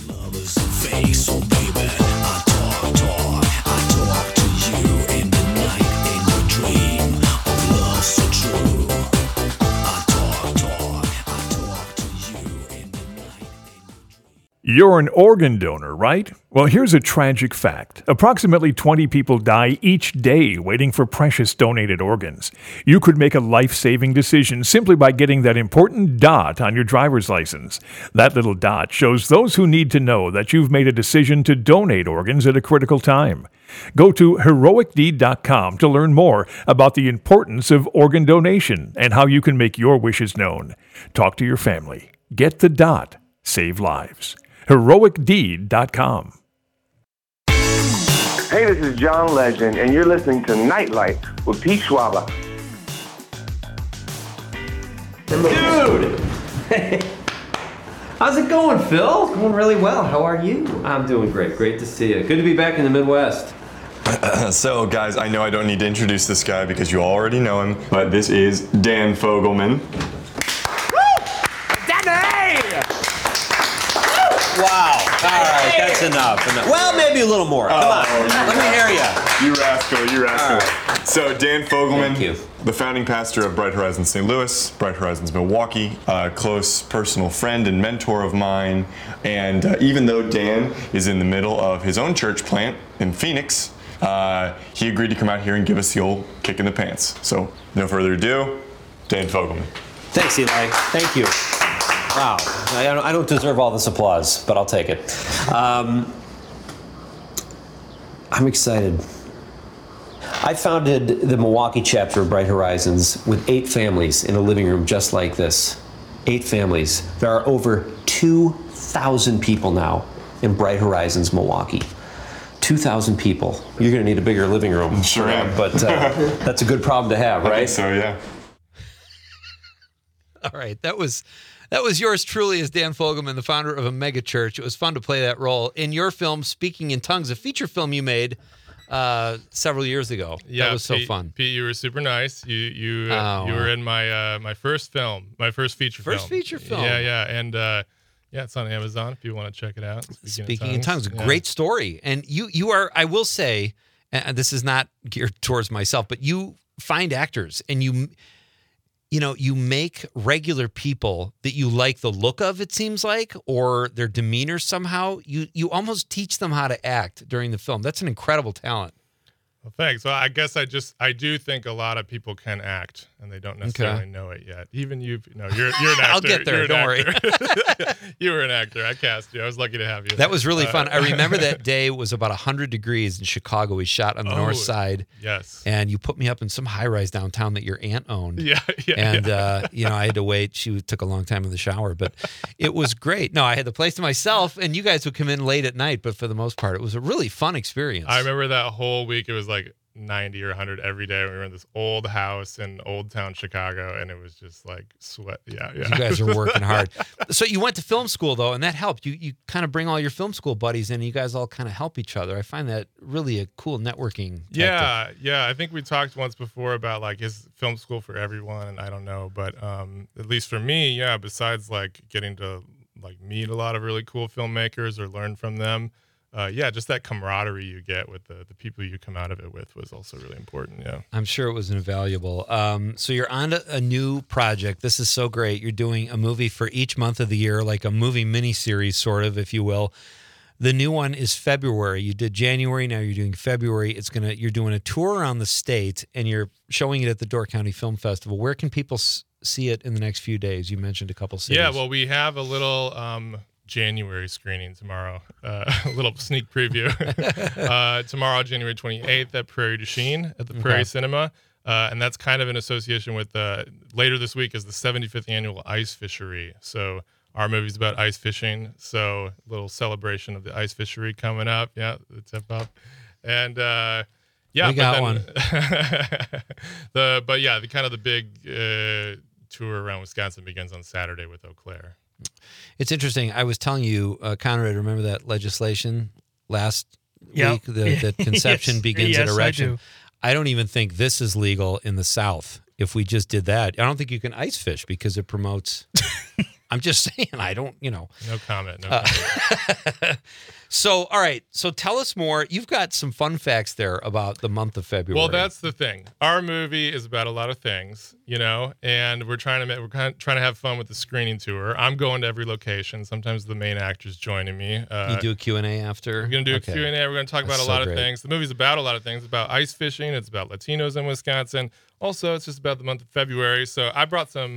[SPEAKER 1] You're an organ donor, right? Well, here's a tragic fact. Approximately twenty people die each day waiting for precious donated organs. You could make a life-saving decision simply by getting that important dot on your driver's license. That little dot shows those who need to know that you've made a decision to donate organs at a critical time. Go to heroic deed dot com to learn more about the importance of organ donation and how you can make your wishes known. Talk to your family. Get the dot. Save lives. heroic deed dot com.
[SPEAKER 8] Hey, this is John Legend, and you're listening to Nightlight with Pete Schwaba.
[SPEAKER 9] Dude! How's it going, Phil?
[SPEAKER 10] Going really well. How are you?
[SPEAKER 9] I'm doing great. Great to see you. Good to be back in the Midwest.
[SPEAKER 11] So, guys, I know I don't need to introduce this guy because you already know him, but this is Dan Fogelman.
[SPEAKER 10] Wow. All right, that's enough. enough. Well, maybe a little more. Come on.
[SPEAKER 11] Oh,
[SPEAKER 10] Let me hear you.
[SPEAKER 11] You rascal, you rascal. So, Dan Fogelman,
[SPEAKER 10] Thank you.
[SPEAKER 11] the founding pastor of Bright Horizons Saint Louis, Bright Horizons Milwaukee, a close personal friend and mentor of mine. And uh, even though Dan is in the middle of his own church plant in Phoenix, uh, he agreed to come out here and give us the old kick in the pants. So, no further ado, Dan Fogelman.
[SPEAKER 10] Thanks, Eli. Thank you. Wow. I don't, I don't deserve all this applause, but I'll take it. Um, I'm excited. I founded the Milwaukee chapter of Bright Horizons with eight families in a living room just like this. Eight families. There are over two thousand people now in Bright Horizons, Milwaukee. two thousand people. You're going to need a bigger living room.
[SPEAKER 11] Sure am.
[SPEAKER 10] But uh, that's a good problem to have,
[SPEAKER 11] I
[SPEAKER 10] right?
[SPEAKER 11] think so, yeah.
[SPEAKER 4] All right, that was that was yours truly as Dan Fogelman, the founder of a mega church. It was fun to play that role in your film, Speaking in Tongues, a feature film you made uh, several years ago.
[SPEAKER 7] Yeah,
[SPEAKER 4] that was so
[SPEAKER 7] Pete,
[SPEAKER 4] fun.
[SPEAKER 7] Pete, you were super nice. You you uh,
[SPEAKER 4] Oh.
[SPEAKER 7] you were in my uh, my first film, my first feature film.
[SPEAKER 4] First feature film.
[SPEAKER 7] Yeah, yeah, and uh, yeah, it's on Amazon if you want to check it out.
[SPEAKER 4] Speaking in Tongues, a
[SPEAKER 7] Yeah.
[SPEAKER 4] great story. And you you are, I will say, and this is not geared towards myself, but you find actors and you you know, you make regular people that you like the look of, it seems like, or their demeanor somehow. You you almost teach them how to act during the film. That's an incredible talent.
[SPEAKER 7] Well, thanks. Well, I guess I just I do think a lot of people can act, and they don't necessarily
[SPEAKER 4] Okay.
[SPEAKER 7] know it yet. Even you, no, you're you're an actor.
[SPEAKER 4] I'll get there,
[SPEAKER 7] You're an
[SPEAKER 4] don't worry.
[SPEAKER 7] actor. You were an actor. I cast you. I was lucky to have you.
[SPEAKER 4] That was really
[SPEAKER 7] Uh,
[SPEAKER 4] fun. I remember that day was about one hundred degrees in Chicago. We shot on the
[SPEAKER 7] Oh,
[SPEAKER 4] north side.
[SPEAKER 7] Yes.
[SPEAKER 4] And you put me up in some high rise downtown that your aunt owned.
[SPEAKER 7] Yeah, yeah,
[SPEAKER 4] And,
[SPEAKER 7] yeah.
[SPEAKER 4] uh, you know, I had to wait. She took a long time in the shower, but it was great. No, I had the place to myself, and you guys would come in late at night, but for the most part, it was a really fun experience.
[SPEAKER 7] I remember that whole week. It was like ninety or one hundred every day. We were in this old house in Old Town Chicago, and it was just like sweat. Yeah, yeah.
[SPEAKER 4] You guys are working hard. So you went to film school, though, and that helped. You you kind of bring all your film school buddies in, and you guys all kind of help each other. I find that really a cool networking tactic.
[SPEAKER 7] Yeah, yeah. I think we talked once before about like is film school for everyone, and I don't know, but um, at least for me, yeah. Besides like getting to like meet a lot of really cool filmmakers or learn from them. Uh, yeah, just that camaraderie you get with the, the people you come out of it with was also really important. Yeah,
[SPEAKER 4] I'm sure it was invaluable. Um, so you're on a, a new project. This is so great. You're doing a movie for each month of the year, like a movie miniseries, sort of, if you will. The new one is February. You did January. Now you're doing February. It's gonna. You're doing a tour around the state, and you're showing it at the Door County Film Festival. Where can people s- see it in the next few days? You mentioned a couple cities.
[SPEAKER 7] Yeah, well, we have a little. Um, January screening tomorrow. Uh, a little sneak preview. uh, tomorrow, January twenty-eighth at Prairie du Chien at the Prairie
[SPEAKER 4] Okay.
[SPEAKER 7] Cinema. Uh, and that's kind of in association with uh, later this week is the seventy-fifth annual ice fishery. So our movie's about ice fishing. So a little celebration of the ice fishery coming up. Yeah, the tip up. And uh, yeah,
[SPEAKER 4] We
[SPEAKER 7] but
[SPEAKER 4] got
[SPEAKER 7] then-
[SPEAKER 4] one.
[SPEAKER 7] the but yeah, the kind of the big uh, tour around Wisconsin begins on Saturday with Eau Claire.
[SPEAKER 4] It's interesting. I was telling you, uh, Conrad, remember that legislation last
[SPEAKER 12] Yep.
[SPEAKER 4] week? The, that conception
[SPEAKER 12] Yes.
[SPEAKER 4] begins
[SPEAKER 12] Yes,
[SPEAKER 4] at
[SPEAKER 12] I
[SPEAKER 4] erection.
[SPEAKER 12] do.
[SPEAKER 4] I don't even think this is legal in the South. If we just did that, I don't think you can ice fish because it promotes. I'm just saying. I don't, you know.
[SPEAKER 7] No comment. No
[SPEAKER 4] Uh,
[SPEAKER 7] comment.
[SPEAKER 4] So, all right. So tell us more. You've got some fun facts there about the month of February.
[SPEAKER 7] Well, that's the thing. Our movie is about a lot of things, you know, and we're trying to make, we're kind of trying to have fun with the screening tour. I'm going to every location. Sometimes the main actor's joining me. Uh,
[SPEAKER 4] You do a Q and A after?
[SPEAKER 7] We're going to do
[SPEAKER 4] Okay.
[SPEAKER 7] a Q and A. We're going to talk
[SPEAKER 4] That's
[SPEAKER 7] about a
[SPEAKER 4] so
[SPEAKER 7] lot of
[SPEAKER 4] great.
[SPEAKER 7] things. The movie's about a lot of things. It's about ice fishing. It's about Latinos in Wisconsin. Also, it's just about the month of February. So I brought some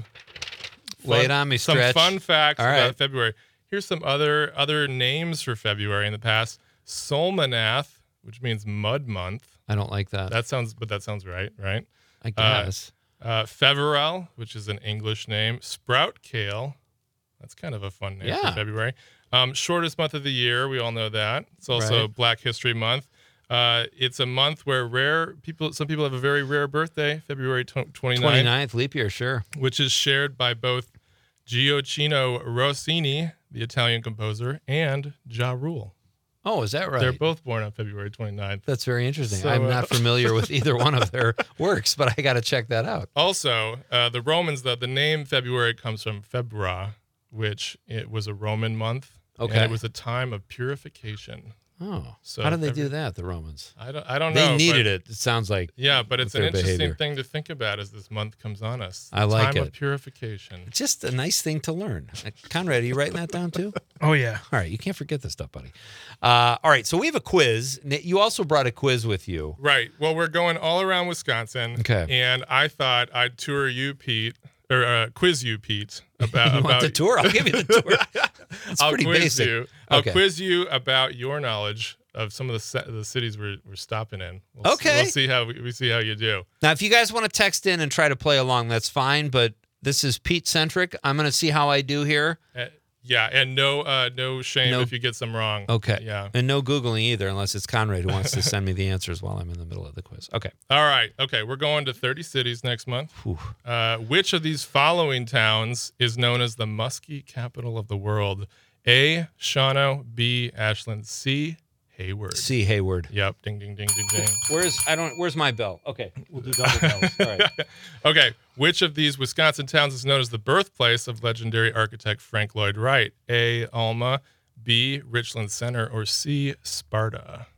[SPEAKER 4] Lay
[SPEAKER 7] fun-
[SPEAKER 4] it on me,
[SPEAKER 7] some
[SPEAKER 4] Stretch.
[SPEAKER 7] fun facts
[SPEAKER 4] All
[SPEAKER 7] about
[SPEAKER 4] right.
[SPEAKER 7] February. Here's some other other names for February in the past. Solmanath, which means mud month.
[SPEAKER 4] I don't like that.
[SPEAKER 7] That sounds, but that sounds right, right?
[SPEAKER 4] I guess.
[SPEAKER 7] Uh, uh, Feverel, which is an English name. Sprout kale. That's kind of a fun name
[SPEAKER 4] Yeah.
[SPEAKER 7] for February. Um, shortest month of the year. We all know that. It's also
[SPEAKER 4] Right.
[SPEAKER 7] Black History Month. Uh, it's a month where rare people, some people have a very rare birthday, February twenty-ninth,
[SPEAKER 4] twenty-ninth, leap year, sure.
[SPEAKER 7] which is shared by both Gioacchino Rossini, the Italian composer, and Ja Rule.
[SPEAKER 4] Oh, is that right?
[SPEAKER 7] They're both born on February twenty-ninth.
[SPEAKER 4] That's very interesting.
[SPEAKER 7] So,
[SPEAKER 4] I'm
[SPEAKER 7] uh,
[SPEAKER 4] not familiar with either one of their works, but I got to check that out.
[SPEAKER 7] Also, uh, the Romans, though, the name February comes from Febra, which it was a Roman month.
[SPEAKER 4] Okay.
[SPEAKER 7] And it was a time of purification.
[SPEAKER 4] Oh,
[SPEAKER 7] So
[SPEAKER 4] how did they
[SPEAKER 7] every-
[SPEAKER 4] do that, the Romans?
[SPEAKER 7] I don't, I don't
[SPEAKER 4] They
[SPEAKER 7] know.
[SPEAKER 4] needed
[SPEAKER 7] but-
[SPEAKER 4] it. It sounds like.
[SPEAKER 7] Yeah, but it's
[SPEAKER 4] with
[SPEAKER 7] an
[SPEAKER 4] their
[SPEAKER 7] interesting
[SPEAKER 4] behavior.
[SPEAKER 7] thing to think about as this month comes on us.
[SPEAKER 4] I like
[SPEAKER 7] time
[SPEAKER 4] it.
[SPEAKER 7] of purification.
[SPEAKER 4] It's just a nice thing to learn. Uh, Conrad, are you writing that down too?
[SPEAKER 12] Oh, yeah.
[SPEAKER 4] All right, you can't forget this stuff, buddy. Uh, all right, so we have a quiz. N- You also brought a quiz with you.
[SPEAKER 7] Right. Well, we're going all around Wisconsin.
[SPEAKER 4] Okay.
[SPEAKER 7] And I thought I'd tour you, Pete, or uh, quiz you, Pete, about
[SPEAKER 4] You
[SPEAKER 7] about
[SPEAKER 4] want the tour? I'll give you the tour. It's
[SPEAKER 7] I'll
[SPEAKER 4] pretty
[SPEAKER 7] quiz
[SPEAKER 4] basic.
[SPEAKER 7] you. I'll
[SPEAKER 4] Okay.
[SPEAKER 7] quiz you about your knowledge of some of the ci- the cities we're we're stopping in. We'll s-
[SPEAKER 4] Okay.
[SPEAKER 7] we'll see how we, we see how you do.
[SPEAKER 4] Now, if you guys want to text in and try to play along, that's fine. But this is Pete centric. I'm going to see how I do here.
[SPEAKER 7] Uh, yeah, and no uh, no shame
[SPEAKER 4] No-
[SPEAKER 7] if you get some wrong.
[SPEAKER 4] Okay.
[SPEAKER 7] Yeah.
[SPEAKER 4] And no Googling either, unless it's Conrad who wants to send me the answers while I'm in the middle of the quiz. Okay.
[SPEAKER 7] All right. Okay. We're going to thirty cities next month.
[SPEAKER 4] Whew.
[SPEAKER 7] Uh, which of these following towns is known as the muskie capital of the world? A. Shawano. B. Ashland. C. Hayward.
[SPEAKER 4] C. Hayward.
[SPEAKER 7] Yep. Ding, ding, ding, ding, ding.
[SPEAKER 4] Where's I don't. Where's my bell? Okay, we'll do double bells. All right.
[SPEAKER 7] Okay. Which of these Wisconsin towns is known as the birthplace of legendary architect Frank Lloyd Wright? A. Alma. B. Richland Center. Or C. Sparta?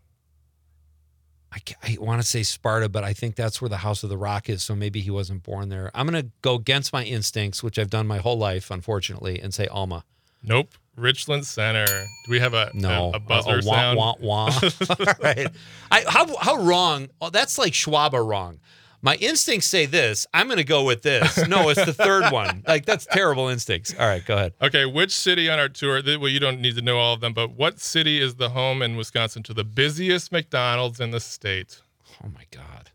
[SPEAKER 4] I, ca- I want to say Sparta, but I think that's where the House of the Rock is. So maybe he wasn't born there. I'm gonna go against my instincts, which I've done my whole life, unfortunately, and say Alma.
[SPEAKER 7] Nope. Richland Center. Do we have a
[SPEAKER 4] No,
[SPEAKER 7] a, a buzzer
[SPEAKER 4] a wah,
[SPEAKER 7] sound?
[SPEAKER 4] wah, wah. All right. I, how how wrong? Oh, that's like Schwaber wrong. My instincts say this. I'm going to go with this. No, it's the third one. Like that's terrible instincts. All right, go ahead.
[SPEAKER 7] Okay, which city on our tour? th- Well, you don't need to know all of them, but what city is the home in Wisconsin to the busiest McDonald's in the state?
[SPEAKER 4] Oh my God.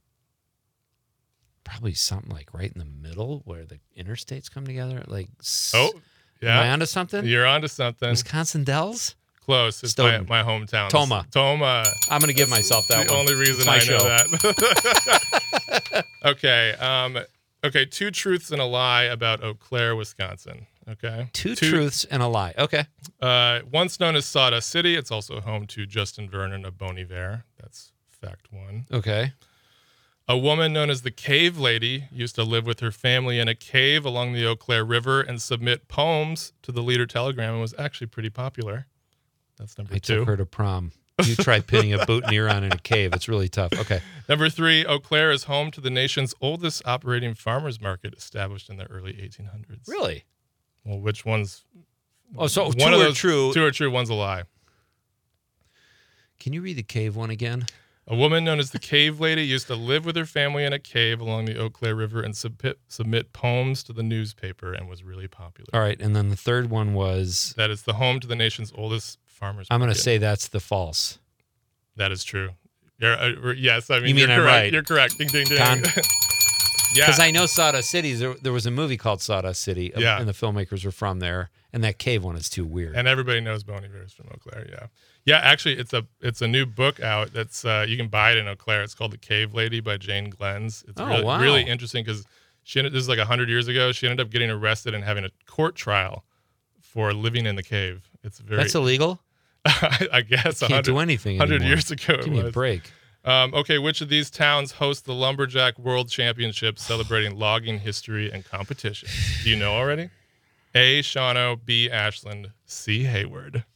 [SPEAKER 4] Probably something like right in the middle where the interstates come together. Like, s-
[SPEAKER 7] Oh, yeah.
[SPEAKER 4] am I onto something?
[SPEAKER 7] You're onto something.
[SPEAKER 4] Wisconsin Dells.
[SPEAKER 7] Close. It's my,
[SPEAKER 4] Stoughton.
[SPEAKER 7] my hometown.
[SPEAKER 4] Toma.
[SPEAKER 7] Toma.
[SPEAKER 4] I'm going to give myself that
[SPEAKER 7] the
[SPEAKER 4] one.
[SPEAKER 7] only reason
[SPEAKER 4] It's my
[SPEAKER 7] I
[SPEAKER 4] show.
[SPEAKER 7] know that. Okay. Um, okay. Two truths and a lie about Eau Claire, Wisconsin. Okay.
[SPEAKER 4] Two, truths and a lie. Okay.
[SPEAKER 7] Uh, once known as Sawdust City, it's also home to Justin Vernon of Bon Iver. That's fact one.
[SPEAKER 4] Okay.
[SPEAKER 7] A woman known as the Cave Lady used to live with her family in a cave along the Eau Claire River and submit poems to the Leader Telegram and was actually pretty popular. That's number
[SPEAKER 4] I
[SPEAKER 7] two.
[SPEAKER 4] took her to prom. You try pinning a boutonniere on in a cave. It's really tough. Okay.
[SPEAKER 7] Number three, Eau Claire is home to the nation's oldest operating farmers market established in the early eighteen hundreds.
[SPEAKER 4] Really?
[SPEAKER 7] Well, which one's...
[SPEAKER 4] Oh, so
[SPEAKER 7] one
[SPEAKER 4] two
[SPEAKER 7] of
[SPEAKER 4] are
[SPEAKER 7] those,
[SPEAKER 4] true.
[SPEAKER 7] Two are true, one's a lie.
[SPEAKER 4] Can you read the cave one again?
[SPEAKER 7] A woman known as the Cave Lady used to live with her family in a cave along the Eau Claire River and submit, submit poems to the newspaper and was really popular.
[SPEAKER 4] All right. And then the third one was...
[SPEAKER 7] That is the home to the nation's oldest farmers
[SPEAKER 4] I'm going to
[SPEAKER 7] market.
[SPEAKER 4] say that's the false.
[SPEAKER 7] That is true. You're, uh, yes, I mean,
[SPEAKER 4] You mean
[SPEAKER 7] you're
[SPEAKER 4] I'm
[SPEAKER 7] correct.
[SPEAKER 4] right.
[SPEAKER 7] You're correct. Ding, ding, ding.
[SPEAKER 4] Con-
[SPEAKER 7] Yeah.
[SPEAKER 4] Because I know Sawdust City. There, there was a movie called Sawdust City, uh,
[SPEAKER 7] Yeah.
[SPEAKER 4] and the filmmakers were from there. And that cave one is too weird.
[SPEAKER 7] And everybody knows Bon Iver is from Eau Claire. Yeah, yeah. Actually, it's a it's a new book out. That's uh, you can buy it in Eau Claire. It's called The Cave Lady by Jane Glens. It's
[SPEAKER 4] Oh,
[SPEAKER 7] really,
[SPEAKER 4] wow.
[SPEAKER 7] really interesting because she ended, this is like a hundred years ago. She ended up getting arrested and having a court trial for living in the cave. It's very
[SPEAKER 4] That's illegal?
[SPEAKER 7] I guess
[SPEAKER 4] You can't do anything
[SPEAKER 7] hundred
[SPEAKER 4] anymore.
[SPEAKER 7] years ago.
[SPEAKER 4] Give
[SPEAKER 7] it
[SPEAKER 4] me a
[SPEAKER 7] was.
[SPEAKER 4] break.
[SPEAKER 7] Um, okay, which of these towns host the Lumberjack World Championship celebrating logging history and competition? Do you know already? A. Shawano, B. Ashland, C. Hayward.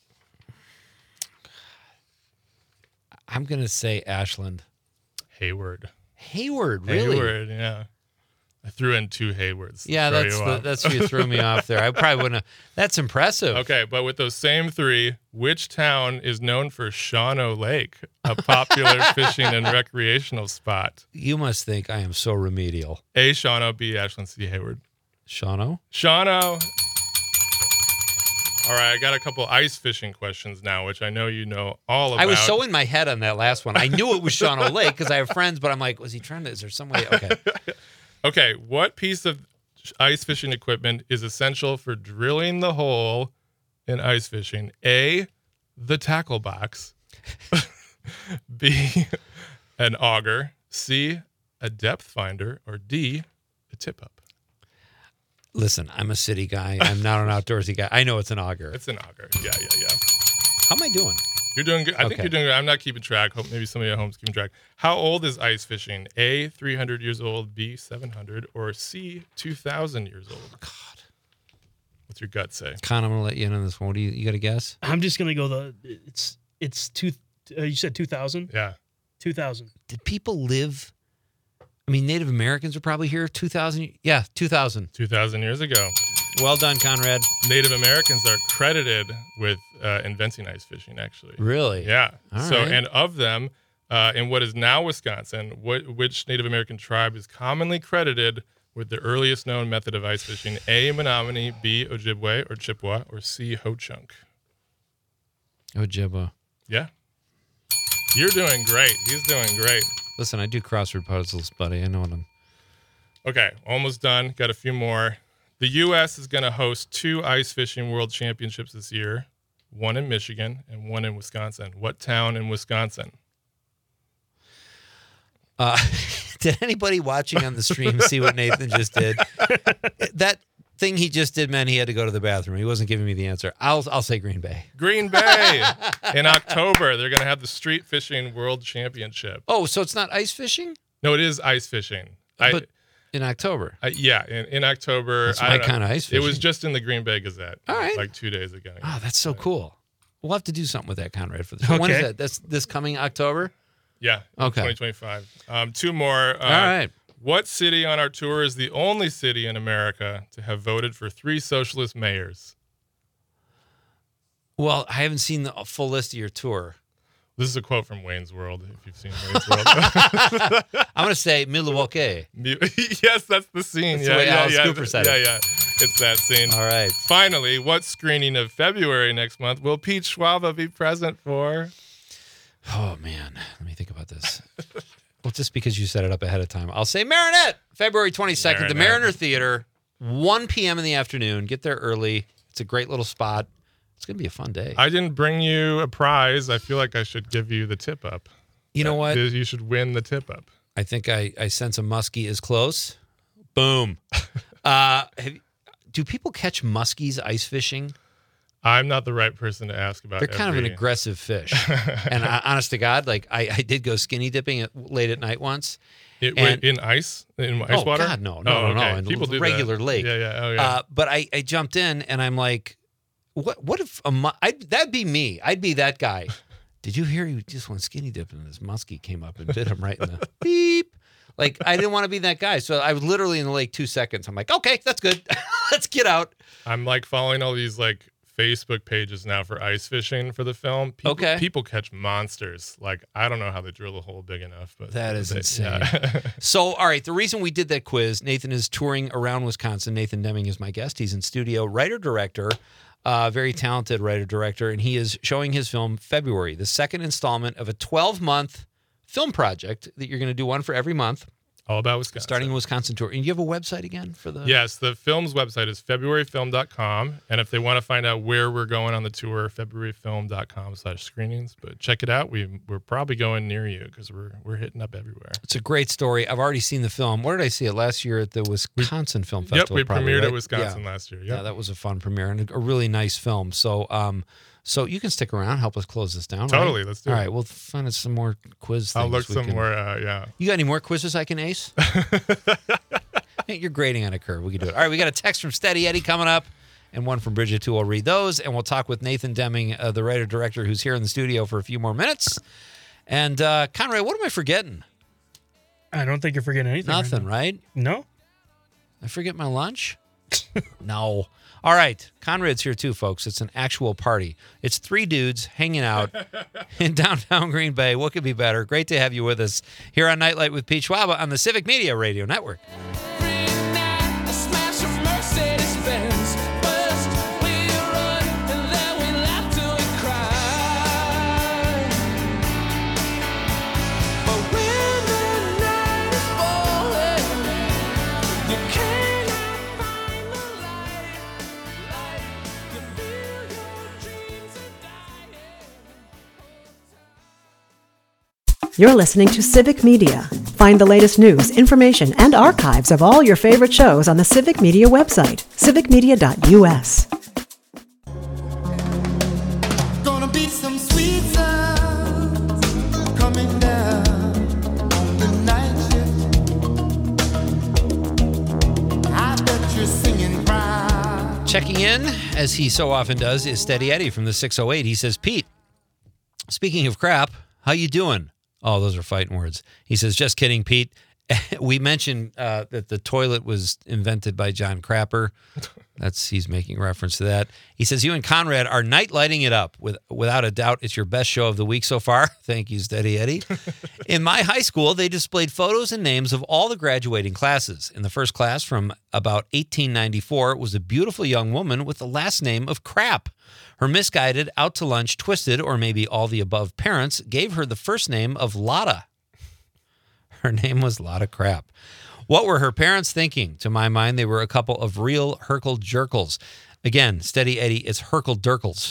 [SPEAKER 4] I'm going to say Ashland.
[SPEAKER 7] Hayward.
[SPEAKER 4] Hayward, really?
[SPEAKER 7] Hayward, yeah. I threw in two Haywards. to
[SPEAKER 4] Yeah,
[SPEAKER 7] throw
[SPEAKER 4] that's
[SPEAKER 7] you
[SPEAKER 4] the,
[SPEAKER 7] off.
[SPEAKER 4] that's where you threw me off there. I probably wouldn't have. That's impressive.
[SPEAKER 7] Okay, but with those same three, which town is known for Shawano Lake, a popular fishing and recreational spot?
[SPEAKER 4] You must think I am so remedial.
[SPEAKER 7] A. Shawano, B. Ashland, C. Hayward.
[SPEAKER 4] Shawano?
[SPEAKER 7] Shawano. All right, I got a couple ice fishing questions now, which I know you know all about.
[SPEAKER 4] I was so in my head on that last one. I knew it was Shawano Lake because I have friends, but I'm like, was he trying to? Is there some way? Okay.
[SPEAKER 7] Okay, what piece of ice fishing equipment is essential for drilling the hole in ice fishing? A, the tackle box. B, an auger. C, a depth finder. Or D, a tip up.
[SPEAKER 4] Listen, I'm a city guy. I'm not an outdoorsy guy. I know it's an auger.
[SPEAKER 7] It's an auger. Yeah, yeah, yeah.
[SPEAKER 4] How am I doing?
[SPEAKER 7] You're doing good. I think
[SPEAKER 4] Okay.
[SPEAKER 7] you're doing good. I'm not keeping track. Hope maybe somebody at home's keeping track. How old is ice fishing? A, three hundred years old. B, seven hundred. Or C, two thousand years old?
[SPEAKER 4] God.
[SPEAKER 7] What's your gut say?
[SPEAKER 4] Con, I'm gonna let you in on this one. What do you? You got a guess?
[SPEAKER 12] I'm just gonna go the it's it's two. Uh, you said two thousand.
[SPEAKER 7] Yeah.
[SPEAKER 12] Two thousand.
[SPEAKER 4] Did people live? I mean, Native Americans are probably here two thousand. Yeah, two thousand.
[SPEAKER 7] two thousand years ago.
[SPEAKER 4] Well done, Conrad.
[SPEAKER 7] Native Americans are credited with uh, inventing ice fishing, actually.
[SPEAKER 4] Really?
[SPEAKER 7] Yeah.
[SPEAKER 4] All
[SPEAKER 7] so,
[SPEAKER 4] right.
[SPEAKER 7] and of them, uh, in what is now Wisconsin, what, which Native American tribe is commonly credited with the earliest known method of ice fishing? A, Menominee, B, Ojibwe or Chippewa, or C, Ho-Chunk?
[SPEAKER 4] Ojibwa.
[SPEAKER 7] Yeah. You're doing great. He's doing great.
[SPEAKER 4] Listen, I do crossword puzzles, buddy. I know what I'm.
[SPEAKER 7] Okay, almost done. Got a few more. The U S is going to host two ice fishing world championships this year, one in Michigan and one in Wisconsin. What town in Wisconsin?
[SPEAKER 4] Uh, did anybody watching on the stream see what Nathan just did? That thing he just did meant he had to go to the bathroom. He wasn't giving me the answer. I'll I'll say Green Bay.
[SPEAKER 7] Green Bay. In October, they're going to have the Street Fishing World Championship.
[SPEAKER 4] Oh, so it's not ice fishing?
[SPEAKER 7] No, it is ice fishing. I-
[SPEAKER 4] But in October.
[SPEAKER 7] I, yeah, in, in October.
[SPEAKER 4] That's
[SPEAKER 7] I
[SPEAKER 4] my
[SPEAKER 7] don't know.
[SPEAKER 4] kind of ice
[SPEAKER 7] It was
[SPEAKER 4] fishing.
[SPEAKER 7] just in the Green Bay Gazette.
[SPEAKER 4] All right.
[SPEAKER 7] Like two days ago.
[SPEAKER 4] Oh, that's so cool. We'll have to do something with that, Conrad, for the show. When is
[SPEAKER 12] Okay.
[SPEAKER 4] that? That's this coming October?
[SPEAKER 7] Yeah. in
[SPEAKER 4] Okay.
[SPEAKER 7] twenty twenty-five. Um, two more. Uh,
[SPEAKER 4] All right.
[SPEAKER 7] What city on our tour is the only city in America to have voted for three socialist mayors?
[SPEAKER 4] Well, I haven't seen the full list of your tour.
[SPEAKER 7] This is a quote from Wayne's World, if you've seen Wayne's World.
[SPEAKER 4] I'm going to say Milwaukee.
[SPEAKER 7] Yes, that's the scene.
[SPEAKER 4] That's
[SPEAKER 7] yeah,
[SPEAKER 4] the way
[SPEAKER 7] yeah,
[SPEAKER 4] Alice
[SPEAKER 7] yeah,
[SPEAKER 4] Cooper said
[SPEAKER 7] yeah,
[SPEAKER 4] it.
[SPEAKER 7] yeah. It's that scene.
[SPEAKER 4] All right.
[SPEAKER 7] Finally, what screening of February next month will Pete Schwaba be present for?
[SPEAKER 4] Oh, man. Let me think about this. Well, just because you set it up ahead of time, I'll say Marinette, February twenty-second, the
[SPEAKER 7] Marinette.
[SPEAKER 4] Mariner Theater, one p.m. in the afternoon. Get there early. It's a great little spot. It's going to be a fun day.
[SPEAKER 7] I didn't bring you a prize. I feel like I should give you the tip up.
[SPEAKER 4] You know what?
[SPEAKER 7] You should win the tip up.
[SPEAKER 4] I think I, I sense a muskie is close. Boom. uh, have, do people catch muskies ice fishing?
[SPEAKER 7] I'm not the right person to ask about.
[SPEAKER 4] They're kind
[SPEAKER 7] every...
[SPEAKER 4] of an aggressive fish. And I, honest to God, like I, I did go skinny dipping at, late at night once.
[SPEAKER 7] It,
[SPEAKER 4] and,
[SPEAKER 7] wait, in ice? In ice
[SPEAKER 4] oh,
[SPEAKER 7] water?
[SPEAKER 4] God, no. No,
[SPEAKER 7] oh,
[SPEAKER 4] no,
[SPEAKER 7] okay.
[SPEAKER 4] no. In
[SPEAKER 7] People
[SPEAKER 4] a
[SPEAKER 7] do
[SPEAKER 4] regular
[SPEAKER 7] that.
[SPEAKER 4] lake.
[SPEAKER 7] Yeah, yeah. Oh, yeah.
[SPEAKER 4] Uh, but I, I jumped in and I'm like, what What if a mu- I'd, that'd be me. I'd be that guy. Did you hear he just went skinny dipping and this muskie came up and bit him right in the beep? Like, I didn't want to be that guy. So I was literally in the lake two seconds. I'm like, okay, that's good. Let's get out.
[SPEAKER 7] I'm like following all these like Facebook pages now for ice fishing for the film. People,
[SPEAKER 4] Okay.
[SPEAKER 7] People catch monsters. Like, I don't know how they drill a hole big enough, but
[SPEAKER 4] That is
[SPEAKER 7] they-
[SPEAKER 4] insane.
[SPEAKER 7] yeah.
[SPEAKER 4] So, all right, the reason we did that quiz, Nathan is touring around Wisconsin. Nathan Deming is my guest. He's in studio, writer-director, uh, very talented writer-director, and he is showing his film February, the second installment of a twelve-month film project that you're going to do one for every month.
[SPEAKER 7] All about Wisconsin.
[SPEAKER 4] Starting a Wisconsin tour. And you have a website again for the...
[SPEAKER 7] Yes, the film's website is february film dot com. And if they want to find out where we're going on the tour, february film dot com slash screenings. But check it out. We, we're probably going near you because we're we're hitting up everywhere.
[SPEAKER 4] It's a great story. I've already seen the film. Where did I see it? Last year at the Wisconsin Film
[SPEAKER 7] Yep,
[SPEAKER 4] Festival.
[SPEAKER 7] we
[SPEAKER 4] probably,
[SPEAKER 7] premiered
[SPEAKER 4] right?
[SPEAKER 7] at Wisconsin
[SPEAKER 4] Yeah.
[SPEAKER 7] last year.
[SPEAKER 4] Yeah,
[SPEAKER 7] Yep.
[SPEAKER 4] that was a fun premiere and a, a really nice film. So, um, so you can stick around, help us close this down. right?
[SPEAKER 7] Totally, let's do
[SPEAKER 4] All
[SPEAKER 7] it.
[SPEAKER 4] right, we'll find us some more quiz things.
[SPEAKER 7] I'll look
[SPEAKER 4] we
[SPEAKER 7] some
[SPEAKER 4] can-
[SPEAKER 7] more, uh, yeah.
[SPEAKER 4] You got any more quizzes I can ace? Hey, you're grading on a curve. We can do it. All right, we got a text from Steady Eddie coming up, and one from Bridget too. I'll read those, and we'll talk with Nathan Deming, uh, the writer director, who's here in the studio for a few more minutes. And uh, Conrad, what am I forgetting?
[SPEAKER 12] I don't think you're forgetting anything.
[SPEAKER 4] Nothing,
[SPEAKER 12] now.
[SPEAKER 4] right?
[SPEAKER 12] No.
[SPEAKER 4] I forget my lunch? No. All right. Conrad's here too, folks. It's an actual party. It's three dudes hanging out in downtown Green Bay. What could be better? Great to have you with us here on Nightlight with Pete Schwaba on the Civic Media Radio Network.
[SPEAKER 3] A smash of Mercedes-Benz. First we run and then we laugh till we cry. But when the night is falling, you cannot find the light. Light, you feel your dreams are dying.
[SPEAKER 6] You're listening to Civic Media. Find the latest news, information, and archives of all your favorite shows on the Civic Media website, civic media dot u s.
[SPEAKER 3] Gonna be some sweet sounds coming down the night shift. I bet you're singing proud.
[SPEAKER 4] Checking in, as he so often does, is Steady Eddie from the six oh eight. He says, Pete, speaking of crap, how you doing? Oh, those are fighting words. He says, just kidding, Pete. We mentioned uh, that the toilet was invented by John Crapper. That's he's making reference to that. He says, you and Conrad are night lighting it up. With, without a doubt, it's your best show of the week so far. Thank you, Steady Eddie. In my high school, they displayed photos and names of all the graduating classes. In the first class from about eighteen ninety-four was a beautiful young woman with the last name of Crap. Her misguided, out to lunch, twisted, or maybe all the above parents gave her the first name of Lotta. Her name was Lotta Crap. What were her parents thinking? To my mind, they were a couple of real Herkel Jerkles. Again, Steady Eddie, it's Herkel Dirkles.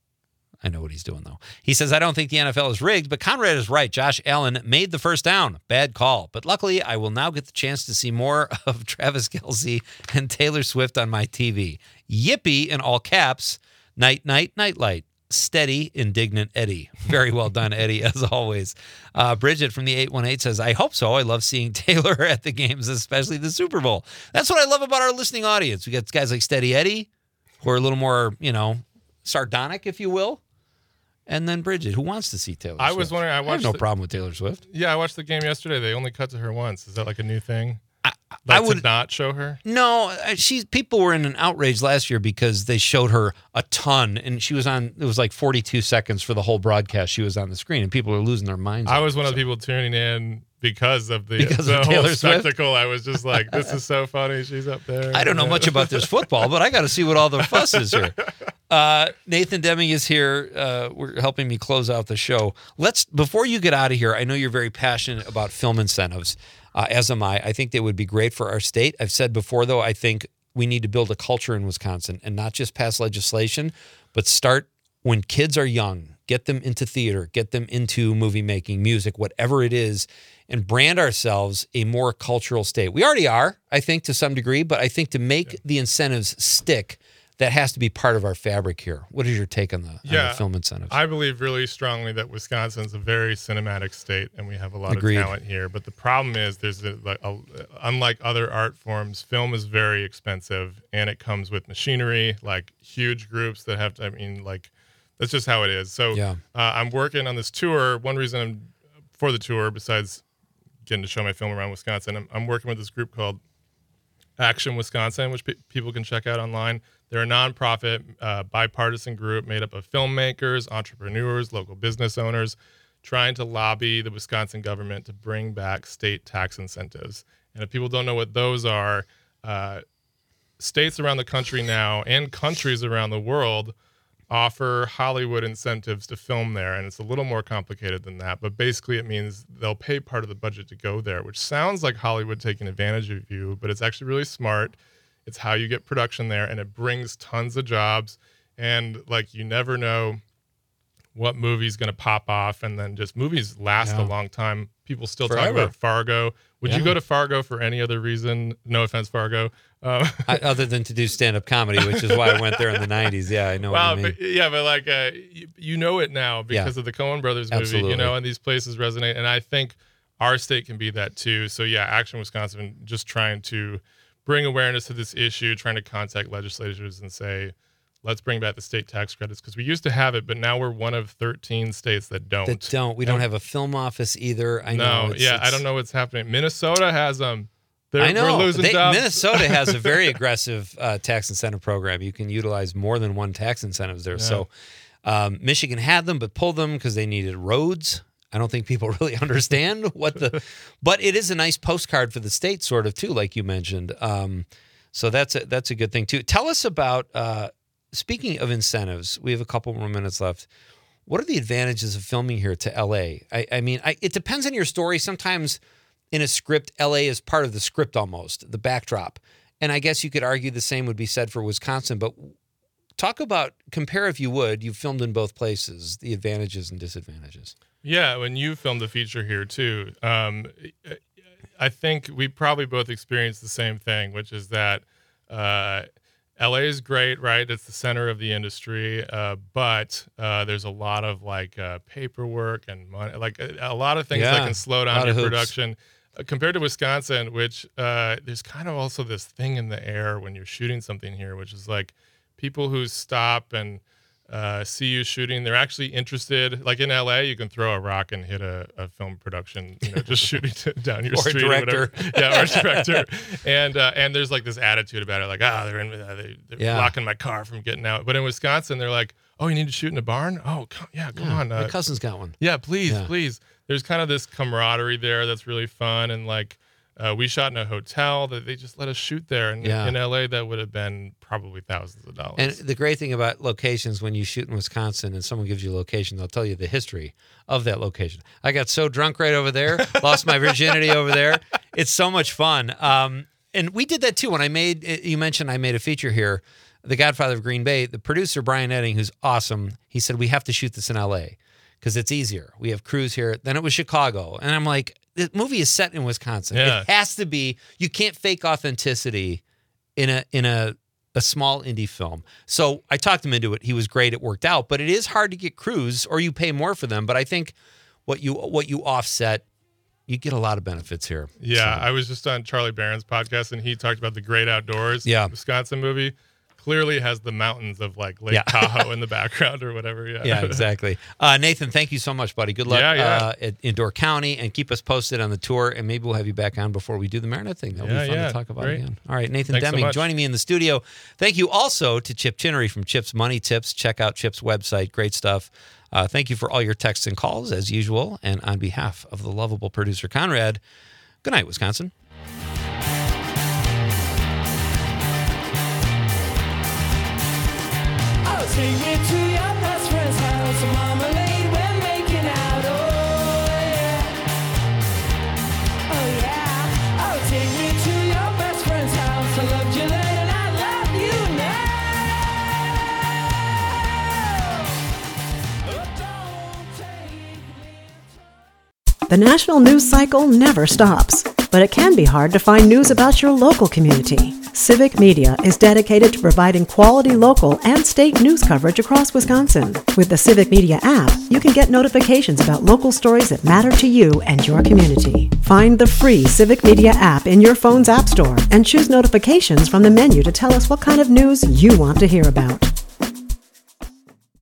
[SPEAKER 4] I know what he's doing, though. He says, I don't think the N F L is rigged, but Conrad is right. Josh Allen made the first down. Bad call. But luckily, I will now get the chance to see more of Travis Kelce and Taylor Swift on my T V. Yippee in all caps. Night, night, night light. Steady, indignant Eddie. Very well done, Eddie, as always. Uh, Bridget from the eight one eight says, I hope so. I love seeing Taylor at the games, especially the Super Bowl. That's what I love about our listening audience. We got guys like Steady Eddie, who are a little more, you know, sardonic, if you will. And then Bridget, who wants to see Taylor
[SPEAKER 7] I
[SPEAKER 4] Swift.
[SPEAKER 7] was wondering, I
[SPEAKER 4] have
[SPEAKER 7] watched
[SPEAKER 4] no
[SPEAKER 7] the-
[SPEAKER 4] problem with Taylor Swift.
[SPEAKER 7] Yeah, I watched the game yesterday. They only cut to her once. Is that like a new thing?
[SPEAKER 4] I,
[SPEAKER 7] Like
[SPEAKER 4] I would
[SPEAKER 7] to not show her?
[SPEAKER 4] No, uh, she. People were in an outrage last year because they showed her a ton, and she was on. It was like forty-two seconds for the whole broadcast. She was on the screen, and people were losing their minds.
[SPEAKER 7] I
[SPEAKER 4] over
[SPEAKER 7] was
[SPEAKER 4] it,
[SPEAKER 7] one of
[SPEAKER 4] so.
[SPEAKER 7] the people tuning in because of the,
[SPEAKER 4] Because
[SPEAKER 7] the
[SPEAKER 4] of
[SPEAKER 7] whole
[SPEAKER 4] Taylor Swift?
[SPEAKER 7] spectacle. I was just like, this is so funny. She's up there.
[SPEAKER 4] I don't know much about this football, but I got to see what all the fuss is here. Uh, Nathan Deming is here. Uh, we're helping me close out the show. Let's before you get out of here. I know you're very passionate about film incentives, uh, as am I. I think they would be great for our state. I've said before, though, I think we need to build a culture in Wisconsin and not just pass legislation, but start when kids are young, get them into theater, get them into movie making, music, whatever it is, and brand ourselves a more cultural state. We already are, I think, to some degree, but I think to make the incentives stick, that has to be part of our fabric here. What is your take on the, on
[SPEAKER 7] Yeah,
[SPEAKER 4] the film incentives?
[SPEAKER 7] I believe really strongly that Wisconsin's a very cinematic state, and we have a lot
[SPEAKER 4] Agreed.
[SPEAKER 7] of talent here. But the problem is, there's a, like, a, unlike other art forms, film is very expensive, and it comes with machinery, like huge groups that have to. I mean, like that's just how it is. So
[SPEAKER 4] Yeah.
[SPEAKER 7] uh, I'm working on this tour. One reason I'm for the tour, besides getting to show my film around Wisconsin, I'm, I'm working with this group called Action Wisconsin, which pe- people can check out online. They're a nonprofit, uh, bipartisan group made up of filmmakers, entrepreneurs, local business owners, trying to lobby the Wisconsin government to bring back state tax incentives. And if people don't know what those are, uh, states around the country now and countries around the world offer Hollywood incentives to film there. And it's a little more complicated than that. But basically, it means they'll pay part of the budget to go there, which sounds like Hollywood taking advantage of you, but it's actually really smart. It's how you get production there, and it brings tons of jobs. And like, you never know what movie's going to pop off, and then just movies last
[SPEAKER 4] Yeah.
[SPEAKER 7] a long time. People still
[SPEAKER 4] Forever.
[SPEAKER 7] talk about Fargo. Would
[SPEAKER 4] Yeah.
[SPEAKER 7] you go to Fargo for any other reason? No offense, Fargo. Um,
[SPEAKER 4] I, other than to do stand-up comedy, which is why I went there in the nineties. Yeah, I know
[SPEAKER 7] Wow,
[SPEAKER 4] what you mean.
[SPEAKER 7] but yeah, but like uh, you, you know it now because
[SPEAKER 4] Yeah.
[SPEAKER 7] of the Coen Brothers movie,
[SPEAKER 4] Absolutely.
[SPEAKER 7] you know, and these places resonate. And I think our state can be that too. So yeah, Action Wisconsin, just trying to bring awareness to this issue, trying to contact legislators and say, let's bring back the state tax credits, because we used to have it, but now we're one of thirteen states that don't.
[SPEAKER 4] That don't. We don't have a film office either. I know.
[SPEAKER 7] no,
[SPEAKER 4] it's-
[SPEAKER 7] yeah, I
[SPEAKER 4] it's-
[SPEAKER 7] don't know what's happening. Minnesota has them. They're,
[SPEAKER 4] I know.
[SPEAKER 7] We're losing
[SPEAKER 4] They-
[SPEAKER 7] jobs.
[SPEAKER 4] Minnesota has a very aggressive uh, tax incentive program. You can utilize more than one tax incentives there.
[SPEAKER 7] Yeah.
[SPEAKER 4] So um, Michigan had them, but pulled them because they needed roads. I don't think people really understand what the, but it is a nice postcard for the state, sort of too, like you mentioned. Um, so that's a, that's a good thing too. Tell us about. Uh, speaking of incentives, we have a couple more minutes left. What are the advantages of filming here to L A? I, I mean, I, it depends on your story. Sometimes in a script, L A is part of the script almost, the backdrop. And I guess you could argue the same would be said for Wisconsin. But talk about, compare if you would, you've filmed in both places, the advantages and disadvantages.
[SPEAKER 7] Yeah, when you filmed the feature here too, um, I think we probably both experienced the same thing, which is that uh, L A is great, right? It's the center of the industry, uh, but uh, there's a lot of like uh, paperwork and money, like a, a lot of things
[SPEAKER 4] Yeah,
[SPEAKER 7] that can slow
[SPEAKER 4] a lot
[SPEAKER 7] down your
[SPEAKER 4] of hoops.
[SPEAKER 7] production. Uh, compared to Wisconsin, which uh, there's kind of also this thing in the air when you're shooting something here, which is like people who stop and uh, see you shooting, they're actually interested. Like in L A, you can throw a rock and hit a, a film production, you know, just shooting t- down your
[SPEAKER 4] Or a
[SPEAKER 7] street
[SPEAKER 4] director.
[SPEAKER 7] or whatever. Yeah, or a director. And uh, and there's like this attitude about it, like, ah, they're in, uh, they, they're
[SPEAKER 4] Yeah.
[SPEAKER 7] blocking my car from getting out. But in Wisconsin, they're like, oh, you need to shoot in a barn? Oh, come, yeah, come
[SPEAKER 4] Yeah,
[SPEAKER 7] on.
[SPEAKER 4] my
[SPEAKER 7] Uh,
[SPEAKER 4] cousin's got one.
[SPEAKER 7] yeah, please,
[SPEAKER 4] Yeah.
[SPEAKER 7] please. There's kind of this camaraderie there that's really fun. And like, uh, we shot in a hotel that they just let us shoot there. And
[SPEAKER 4] Yeah.
[SPEAKER 7] in L A, that would have been probably thousands of dollars.
[SPEAKER 4] And the great thing about locations, when you shoot in Wisconsin and someone gives you a location, they'll tell you the history of that location. I got so drunk right over there, lost my virginity over there. It's so much fun. Um, and we did that too. When I made, you mentioned I made a feature here, The Godfather of Green Bay, the producer, Brian Edding, who's awesome, he said, we have to shoot this in L A because it's easier. We have crews here. Then it was Chicago. And I'm like, the movie is set in Wisconsin.
[SPEAKER 7] Yeah.
[SPEAKER 4] It has to be, you can't fake authenticity in a, in a, a small indie film. So I talked him into it. He was great. It worked out, but it is hard to get crews or you pay more for them. But I think what you, what you offset, you get a lot of benefits here.
[SPEAKER 7] Yeah,
[SPEAKER 4] So,
[SPEAKER 7] I was just on Charlie Barron's podcast, and he talked about the Great Outdoors.
[SPEAKER 4] Yeah.
[SPEAKER 7] Wisconsin movie clearly has the mountains of like Lake
[SPEAKER 4] Yeah.
[SPEAKER 7] Tahoe in the background or whatever. Yeah,
[SPEAKER 4] yeah, exactly. Uh, Nathan, thank you so much, buddy. Good luck
[SPEAKER 7] Yeah, yeah.
[SPEAKER 4] Uh, at, in Door County, and keep us posted on the tour, and maybe we'll have you back on before we do the Marinette thing. That'll
[SPEAKER 7] Yeah,
[SPEAKER 4] be fun
[SPEAKER 7] yeah,
[SPEAKER 4] to talk about
[SPEAKER 7] great.
[SPEAKER 4] again. All right, Nathan
[SPEAKER 7] Thanks so
[SPEAKER 4] Deming
[SPEAKER 7] much.
[SPEAKER 4] joining me in the studio. Thank you also to Chip Chinnery from Chip's Money Tips. Check out Chip's website. Great stuff. Uh, thank you for all your texts and calls, as usual. And on behalf of the lovable producer, Conrad, good night, Wisconsin.
[SPEAKER 3] I'll take you to your best friend's house. Marmalade, we're making out. Oh, yeah. Oh, yeah. I'll take you to your best friend's house. I loved you then and I
[SPEAKER 6] The national news cycle never stops, but it can be hard to find news about your local community. Civic Media is dedicated to providing quality local and state news coverage across Wisconsin. With the Civic Media app, you can get notifications about local stories that matter to you and your community. Find the free Civic Media app in your phone's app store and choose notifications from the menu to tell us what kind of news you want to hear about.